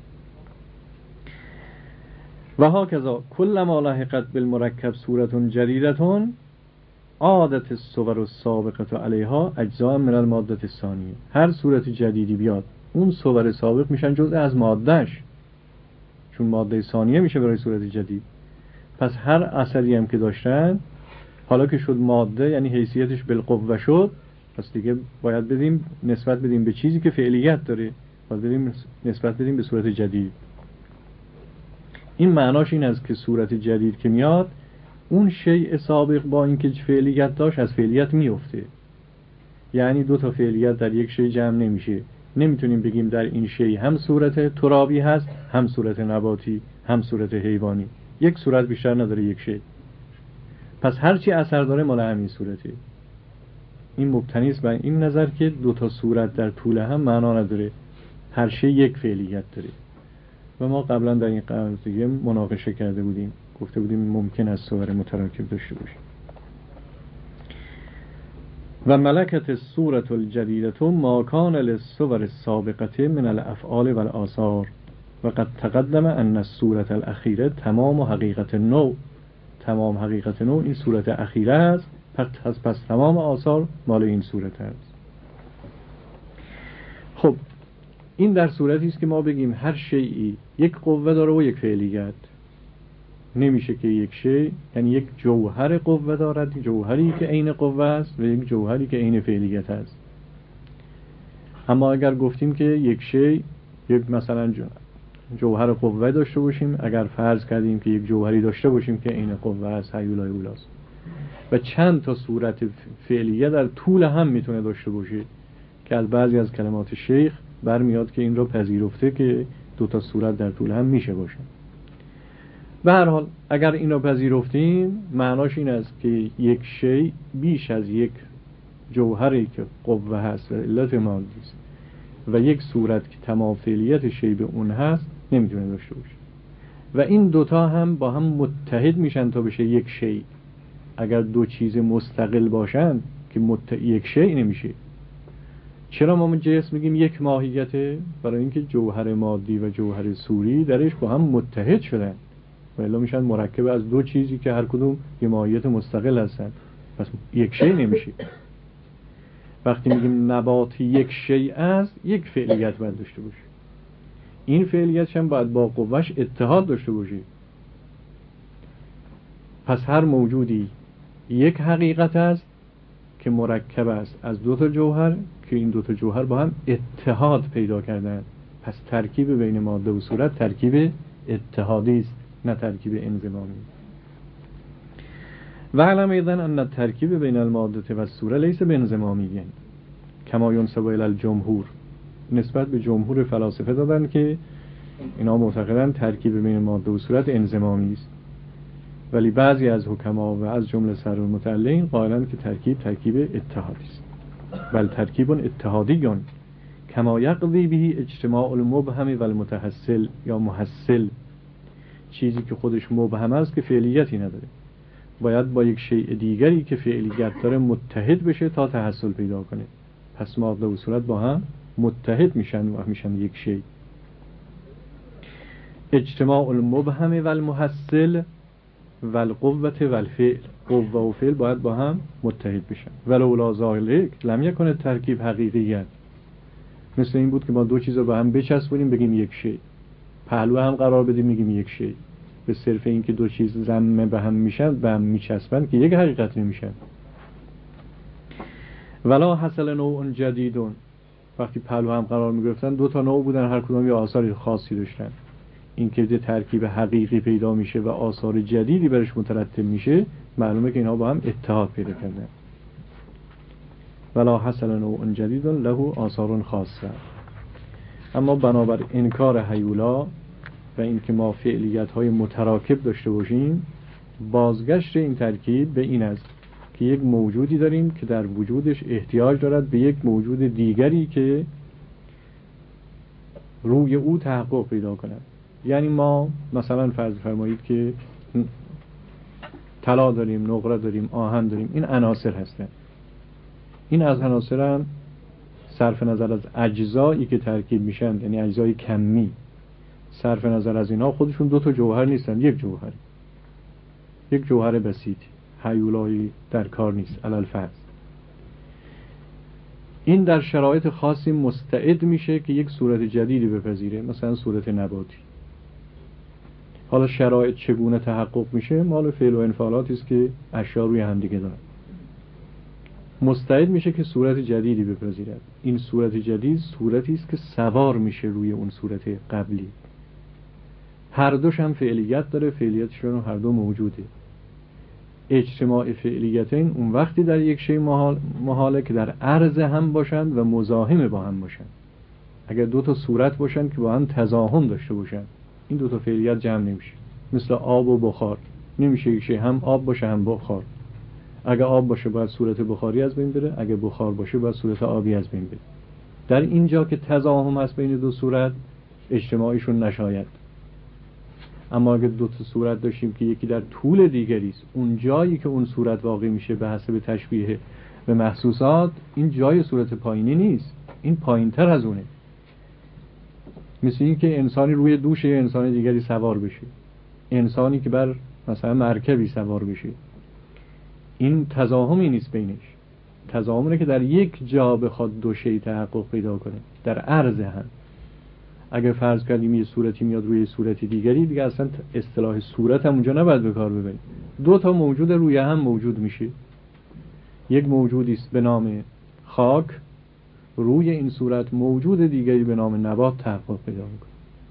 و هاکذا کل ما لحقت بالمرکب صورت جدیدة عادت الصور السابقه علیها اجزاء من الماده الثانیه. هر صورت جدیدی بیاد اون صور سابق میشن جزء از مادهش، چون ماده ثانیه میشه برای صورت جدید. پس هر اثری هم که داشتن حالا که شد ماده، یعنی حیثیتش بالقوه شد، پس دیگه باید بدیم نسبت بدیم به چیزی که فعلیت داره، باید بدیم نسبت بدیم به صورت جدید. این معناش این است که صورت جدید که میاد اون شیء سابق با اینکه فعلیت داشت از فعلیت میفته. یعنی دو تا فعلیت در یک شیء جمع نمیشه. نمیتونیم بگیم در این شیء هم صورت ترابی هست، هم صورت نباتی، هم صورت حیوانی. یک صورت بیشتر نداره یک شیء. پس هر چی اثر داره مال همین صورته. این مبتنی است بر این نظر که دو تا صورت در طول هم معنا نداره، هر شیء یک فعلیت داره. و ما قبلا در این قضیه مناقشه کرده بودیم، گفته بودیم ممکن است صور متراکب داشته باشه. و ملکت الصورة الجدیدة ما کان للصور السابقة من الافعال و الاثار و قد تقدم ان الصورة الاخیره تمام حقیقت نوع. تمام حقیقت نوع این صورت اخیره است، پس پس تمام آثار مال این صورت است. خب این در صورتی است که ما بگیم هر شیئی یک قوه داره و یک فعلیت. نمیشه که یک شیء، یعنی یک جوهر قوه دارد، جوهری که عین قوه است و یک جوهری که عین فعلیت است. اما اگر گفتیم که یک شیء یک مثلا جوهر قوه داشته باشیم، اگر فرض کردیم که یک جوهری داشته باشیم که عین قوه است، هیولای اولاست، و چند تا صورت فعلیه در طول هم میتونه داشته باشه که از بعضی از کلمات شیخ برمیاد که این رو پذیرفته که دو تا صورت در طول هم میشه باشه. به هر حال اگر این رو پذیرفتیم معناش این است که یک شیء بیش از یک جوهری که قوه هست و علت مادی است و یک صورت که تمام فعلیت شیء به اون هست نمیتونه داشته باشه. و این دوتا هم با هم متحد میشن تا بشه یک شیء. اگر دو چیز مستقل باشن که مت... یک شیء نمیشه. چرا ما جسم میگیم یک ماهیته؟ برای اینکه جوهر مادی و جوهر صوری درش با هم متحد شدن و الا میشن مرکب از دو چیزی که هر کدوم یه ماهیت مستقل هستن، پس یک شیء نمیشه. وقتی میگیم نباتی یک شیء است، یک فعلیت باید داشته باشه. این فعلیتش هم باید با قوهش اتحاد داشته باشه. پس هر موجودی یک حقیقت است که مرکب است از دو تا جوهر که این دو تا جوهر با هم اتحاد پیدا کردن. پس ترکیب بین ماده و صورت ترکیب اتحادی است، نه ترکیب انضمامی. و علم ایضا ان الترکیب بین الماده و الصوره لیس بانضمامی کما ینسب الی الجمهور. نسبت به جمهور فلاسفه دادن که اینا معتقدن ترکیب بین ماده و صورت انضمامی است، ولی بعضی از حکما و از جمله سرالمتعلقین قائلند که ترکیب ترکیب اتحادی است. بل ترکیب اتحادی کما یقضی به اجتماع المبهم و المتحصل یا محصل. چیزی که خودش مبهم است که فعلیتی نداره باید با یک شیء دیگری که فعلیت داره متحد بشه تا تحصل پیدا کنه. پس ماده و صورت با هم متحد میشن و میشن یک شیء. اجتماع المبهم و المحصل و القوة و الفعل. قوه و فعل باید با هم متحد بشن. ولولا ذلک لم یکن ترکیب حقیقیت. مثل این بود که ما دو چیز رو با هم بچسبونیم بگیم یک شیء، پهلو هم قرار بدیم میگیم یک شیء. به صرف این که دو چیز ضم به هم میشن به هم میچسبن که یک حقیقت نمیشن. ولا حصل نوع جدید. وقتی پهلو هم قرار میگرفتن دو تا نوع بودن، هر کدوم یه آثار خاصی داشتن. این که ترکیب حقیقی پیدا میشه و آثار جدیدی برش مترتب میشه، معلومه که اینها با هم اتحاد پیدا کردن. ولا حصل نوع جدید له آثار خاصه. اما بنابر انکار هیولا و اینکه ما فعلیت های متراکب داشته باشیم بازگشت این ترکیب به این است که یک موجودی داریم که در وجودش احتیاج دارد به یک موجود دیگری که روی او تحقق پیدا کند. یعنی ما مثلا فرض فرمایید که طلا داریم، نقره داریم، آهن داریم، این عناصر هستند. این از عناصر هم صرف نظر از اجزایی که ترکیب میشن، یعنی اجزای کمی، صرف نظر از اینا خودشون دو تا جوهر نیستن، یک جوهر، یک جوهر بسیط، هیولایی در کار نیست. علل فرض این در شرایط خاصی مستعد میشه که یک صورت جدیدی بپذیره، مثلا صورت نباتی. حالا شرایط چگونه تحقق میشه؟ مال فعل و انفعالاتی است که اشیا روی هم دیگه دارن. مستعد میشه که صورت جدیدی بپذیرد. این صورت جدید صورتی است که سوار میشه روی اون صورت قبلی. هر دوش هم فعلیت داره، فعلیتشون هر دو موجوده. اجتماع فعلیتین اون وقتی در یک شی محال محاله که در عرض هم باشند و مزاحم با هم باشند. اگر دو تا صورت باشند که با هم تزاحم داشته باشند، این دو تا فعلیت جمع نمیشه. مثل آب و بخار، نمیشه یک شی هم آب باشه هم بخار. اگر آب باشه باید صورت بخاری از بین بره، اگر بخار باشه باید صورت آبی از بین بره. در اینجا که تزاحم هست بین دو صورت، اجتماعیشون نشاید. اما اگر دو تا صورت داشتیم که یکی در طول دیگری است، اون جایی که اون صورت واقع میشه به حسب تشبیه به محسوسات، این جای صورت پایینی نیست، این پایینتر از اونه. مثل این که انسانی روی دوش یه انسان دیگری سوار بشه، انسانی که بر مثلا مرکبی سوار بشه، این تزاحمی نیست بینش. تزاحمه که در یک جا بخواد دو شی تحقق پیدا کنه، در عرض هم. اگر فرض کردیم یه صورتی میاد روی صورتی دیگری، دیگه اصلا اصطلاح صورت هم اونجا نباید به کار ببریم. دو تا موجود روی هم موجود میشه. یک موجودی است به نام خاک، روی این صورت موجود دیگری به نام نبات تحقق پیدا میکنه.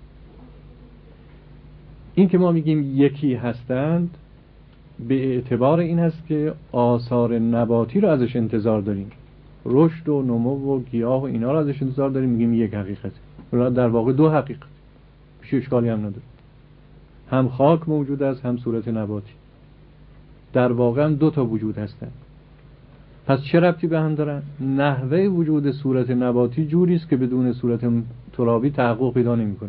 این که ما میگیم یکی هستند به اعتبار این هست که آثار نباتی رو ازش انتظار داریم، رشد و نمو و گیاه و اینا رو ازش انتظار داریم، میگیم یک حقیقت. در واقع دو حقیقت، پیش اشکالی هم نداره. هم خاک موجود است، هم صورت نباتی. در واقع هم دو تا وجود هستند. پس چه ربطی به هم دارن؟ نحوه وجود صورت نباتی جوری است که بدون صورت ترابی تحقق پیدا نمی‌کنه.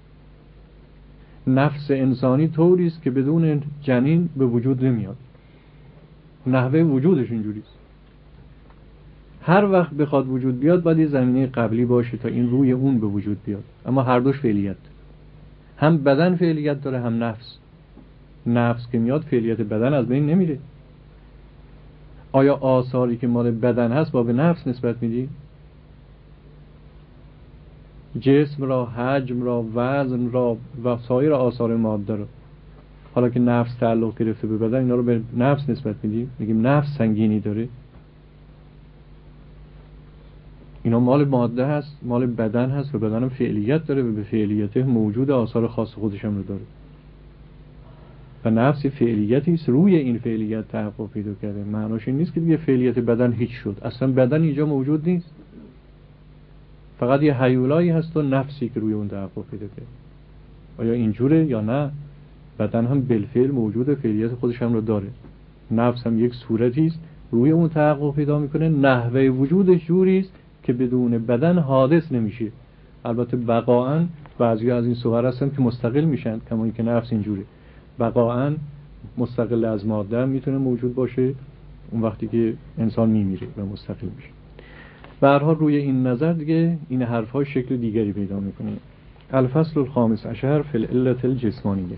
نفس انسانی طوری است که بدون جنین به وجود نمیاد. نحوه وجودش اینجوری است. هر وقت بخواد وجود بیاد باید یه زمینه قبلی باشه تا این روی اون به وجود بیاد. اما هر دوش فعلیت، هم بدن فعلیت داره هم نفس. نفس که میاد فعلیت بدن از بین نمیره. آیا آثاری که مال بدن هست با به نفس نسبت میدی؟ جسم را، حجم را، وزن را و سایر آثار ماده را، حالا که نفس تعلق گرفته به بدن، اینا رو به نفس نسبت میدیم، میگیم نفس سنگینی داره. اینا مال ماده هست، مال بدن هست و بدن هم فعلیت داره و به فعلیته موجود آثار خاص خودش هم رو داره. و نفس فعلیتی است، روی این فعلیت تحقق پیدا کرده. معناش این نیست که دیگه فعلیت بدن هیچ شد. اصلا بدن اینجا موجود نیست، فقط یه هیولایی هست و نفسی که روی اون تحقق پیدا کرده. آیا اینجوره یا نه؟ بدن هم بالفعل موجود، فعلیت خودش هم رو داره. نفس هم یک صورتی است، روی اون تحقق پیدا میکنه. نحوه وجودش جوری است که بدون بدن حادث نمیشه. البته بقاعاً بعضی از این صور هستن که مستقل میشن، کما اینکه نفس اینجوره. بقاعاً مستقل از ماده میتونه موجود باشه اون وقتی که انسان میمیره و مستقل میشه. به هر حال روی این نظر دیگه این حرف‌ها شکل دیگری پیدا میکنه. الفصل الخامس عشر فی العلة الجسمانیه.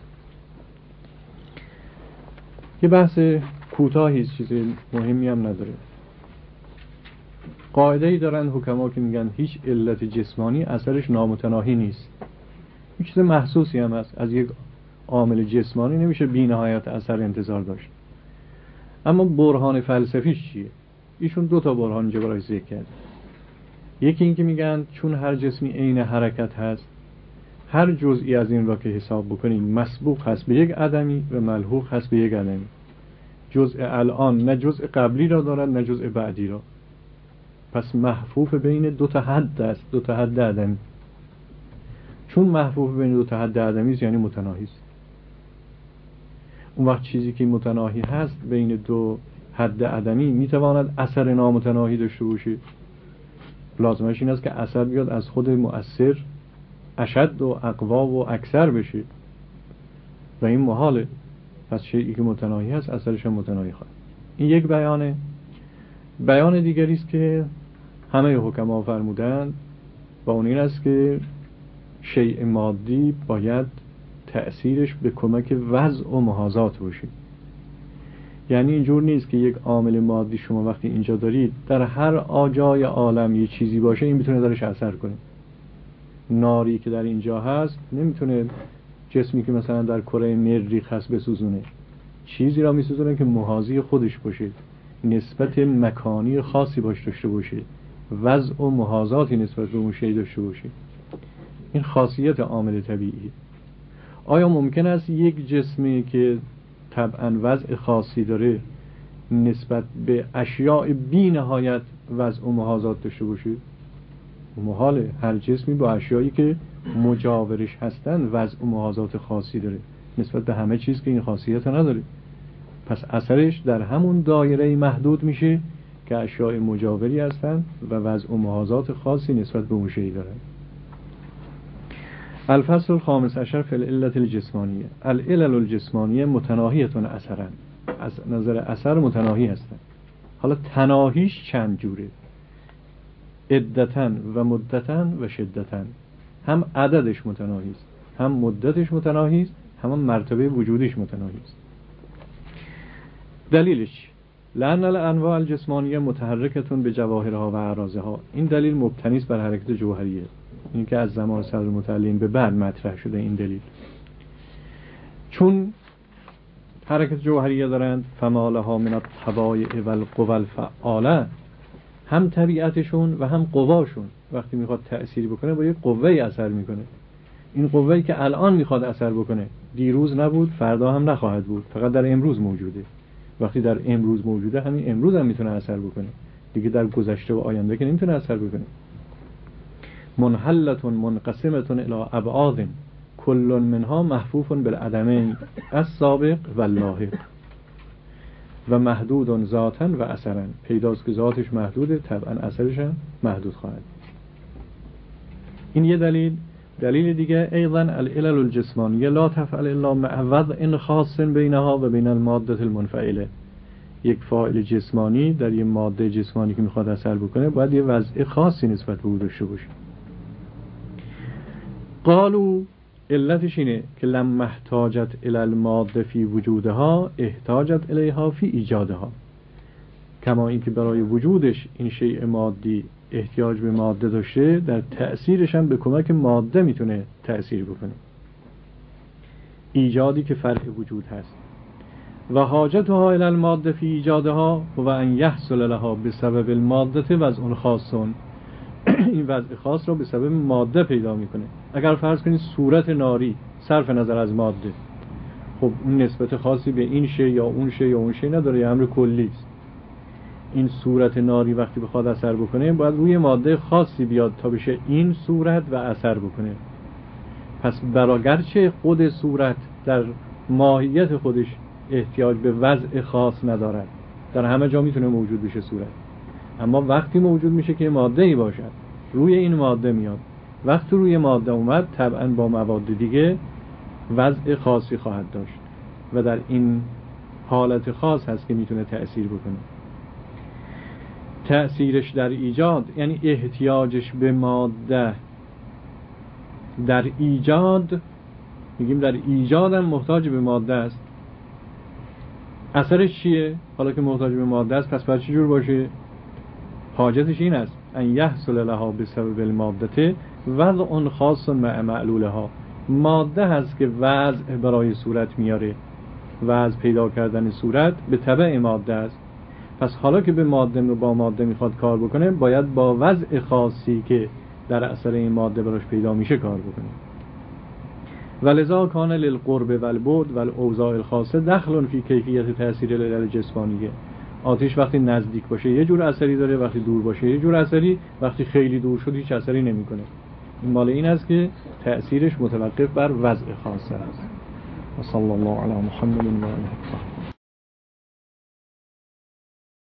یه بحث کوتاهی، چیز مهمی هم نداره. قاعده‌ای دارن حکما که میگن هیچ علت جسمانی اثرش نامتناهی نیست. هیچ چیز محسوسی هم هست، از یک عامل جسمانی نمیشه بی نهایت اثر انتظار داشت. اما برهان فلسفیش چیه؟ ایشون دو تا برهان اینجا برای ذکر کرد. یکی این که میگن چون هر جسمی عین حرکت هست، هر جزئی از این را که حساب بکنیم مسبوق هست به یک عدمی و ملحوق هست به یک عدمی. جزء الان نه جزء قبلی را دارد نه جزء بعدی را. پس محفوف بین دو تا حد است، دو تا حد عدمی. چون محفوف بین دو تا حد عدمی است یعنی متناهی است. اون وقت چیزی که متناهی هست بین دو حد عدمی میتواند اثر نامتناهی داشته باشه. لازمش این است که اثر بیاد از خود مؤثر اشد و اقوا و اکثر بشه و این محاله. پس چیزی که متناهی هست اثرش هم متناهی خواهد. این یک بیانه. بیان دیگری است که همه حکما فرمودند و اون این است که شیء مادی باید تأثیرش به کمک وضع و محاذات باشه. یعنی اینجور نیست که یک عامل مادی شما وقتی اینجا دارید در هر آجای عالم یه چیزی باشه این میتونه درش اثر کنه. ناری که در اینجا هست نمیتونه جسمی که مثلا در کره مریخ هست بسوزونه. چیزی را میسوزونه که محاذی خودش باشه، نسبت مکانی خاصی باش داشته باشه، وضع و محاذاتی نسبت به اون شی داشته باشه. این خاصیت عامل طبیعی. آیا ممکن است یک جسمی که طبعا وضع خاصی داره نسبت به اشیاء بی نهایت وضع و محاذات داشته باشه؟ محاله. هر جسمی با اشیایی که مجاورش هستن وضع و محاذات خاصی داره نسبت به همه چیز که این خاصیت نداره. پس اثرش در همون دایره محدود میشه که اشیاء مجاوری هستن و وضع و محاذات خاصی نسبت به اون شی دارن. الفصل الخامس عشر فی العلة الجسمانیه. العلل الجسمانیه متناهیتون اثرن، از نظر اثر متناهی هستن. حالا تناهیش چند جوره؟ عدتن و مدتن و شدتن. هم عددش متناهی است، هم مدتش متناهی است، هم مرتبه وجودش متناهی است. دلیلش لأن الانواع الجسمانیه متحرکتون به جواهرها و اعراضها. این دلیل مبتنی است بر حرکت جوهریه. این که از زمان صدر متعلم به بعد مطرح شده این دلیل. چون حرکت جوهریه دارند فمالها من الطبایع و القوى الفعاله، هم طبیعتشون و هم قواشون وقتی میخواد تأثیر بکنه با یک قوه‌ای اثر میکنه. این قوه‌ای که الان میخواد اثر بکنه دیروز نبود، فردا هم نخواهد بود، فقط در امروز موجوده. وقتی در امروز موجوده همین امروز هم میتونه اثر بکنه دیگه، در گذشته و آینده که نمیتونه اثر بکنه. منحلتون منقسمتون الی ابعاد کل منها محفوف بالعدمین السابق و اللاحق و محدود ذاتا و اثرا. پیداست که ذاتش محدوده، طبعا اثرش هم محدود خواهد. این یه دلیل. دلیل دیگه ایضا العلل الجسمانیه لا تفعل الا مع وضع خاص بینها و بین الماده المنفعله. یک فاعل جسمانی در یک ماده جسمانی که میخواد اثر بکنه باید یه وضع خاصی نسبت به او داشته باشه. قالوا علتش اینه که لما احتاجت الی الماده فی وجودها احتاجت الیها فی ایجادها. کما اینکه برای وجودش این شیء مادی احتیاج به ماده داشته، در تأثیرش هم به کمک ماده میتونه تأثیر بکنه. ایجادی که فرع وجود هست. و حاجتها الی الماده فی ایجادها و ان یحصل لها بسبب الماده وضع خاص. این وضع خاص رو به سبب ماده پیدا میکنه. اگر فرض کنید صورت ناری صرف نظر از ماده، خب اون نسبت خاصی به این شی یا اون شی یا اون شی نداره، یه امر کلی است. این صورت ناری وقتی بخواد اثر بکنه باید روی ماده خاصی بیاد تا بشه این صورت و اثر بکنه. پس براگرچه خود صورت در ماهیت خودش احتیاج به وضع خاص ندارد، در همه جا میتونه موجود بشه صورت، اما وقتی موجود میشه که ماده ای باشد روی این ماده میاد. وقتی روی ماده اومد طبعا با مواد دیگه وضع خاصی خواهد داشت و در این حالت خاص هست که میتونه تأثیر بکنه. تأثیرش در ایجاد یعنی احتیاجش به ماده در ایجاد، میگیم در ایجاد هم محتاج به ماده است. اثرش چیه؟ حالا که محتاج به ماده است پس باید چه جور باشه؟ حاجتش این است ان یحصل لها بسبب الماده وضع خاص مع معلولها. ماده هست که وضع برای صورت میاره، وضع پیدا کردن صورت به تبع ماده است. پس حالا که به ماده با ماده میخواد کار بکنه باید با وضع خاصی که در اثر این ماده براش پیدا میشه کار بکنه. ولذا کان للقرب والبعد والاوضاع الخاصه دخل فی کیفیت تاثیر العلل الجسمانیه. آتش وقتی نزدیک باشه یه جور اثری داره، وقتی دور باشه یه جور اثری، وقتی خیلی دور شد هیچ اثری نمیکنه. این مال این است که تأثیرش متوقف بر وضع خاص است. و صلی الله علی محمد و آله.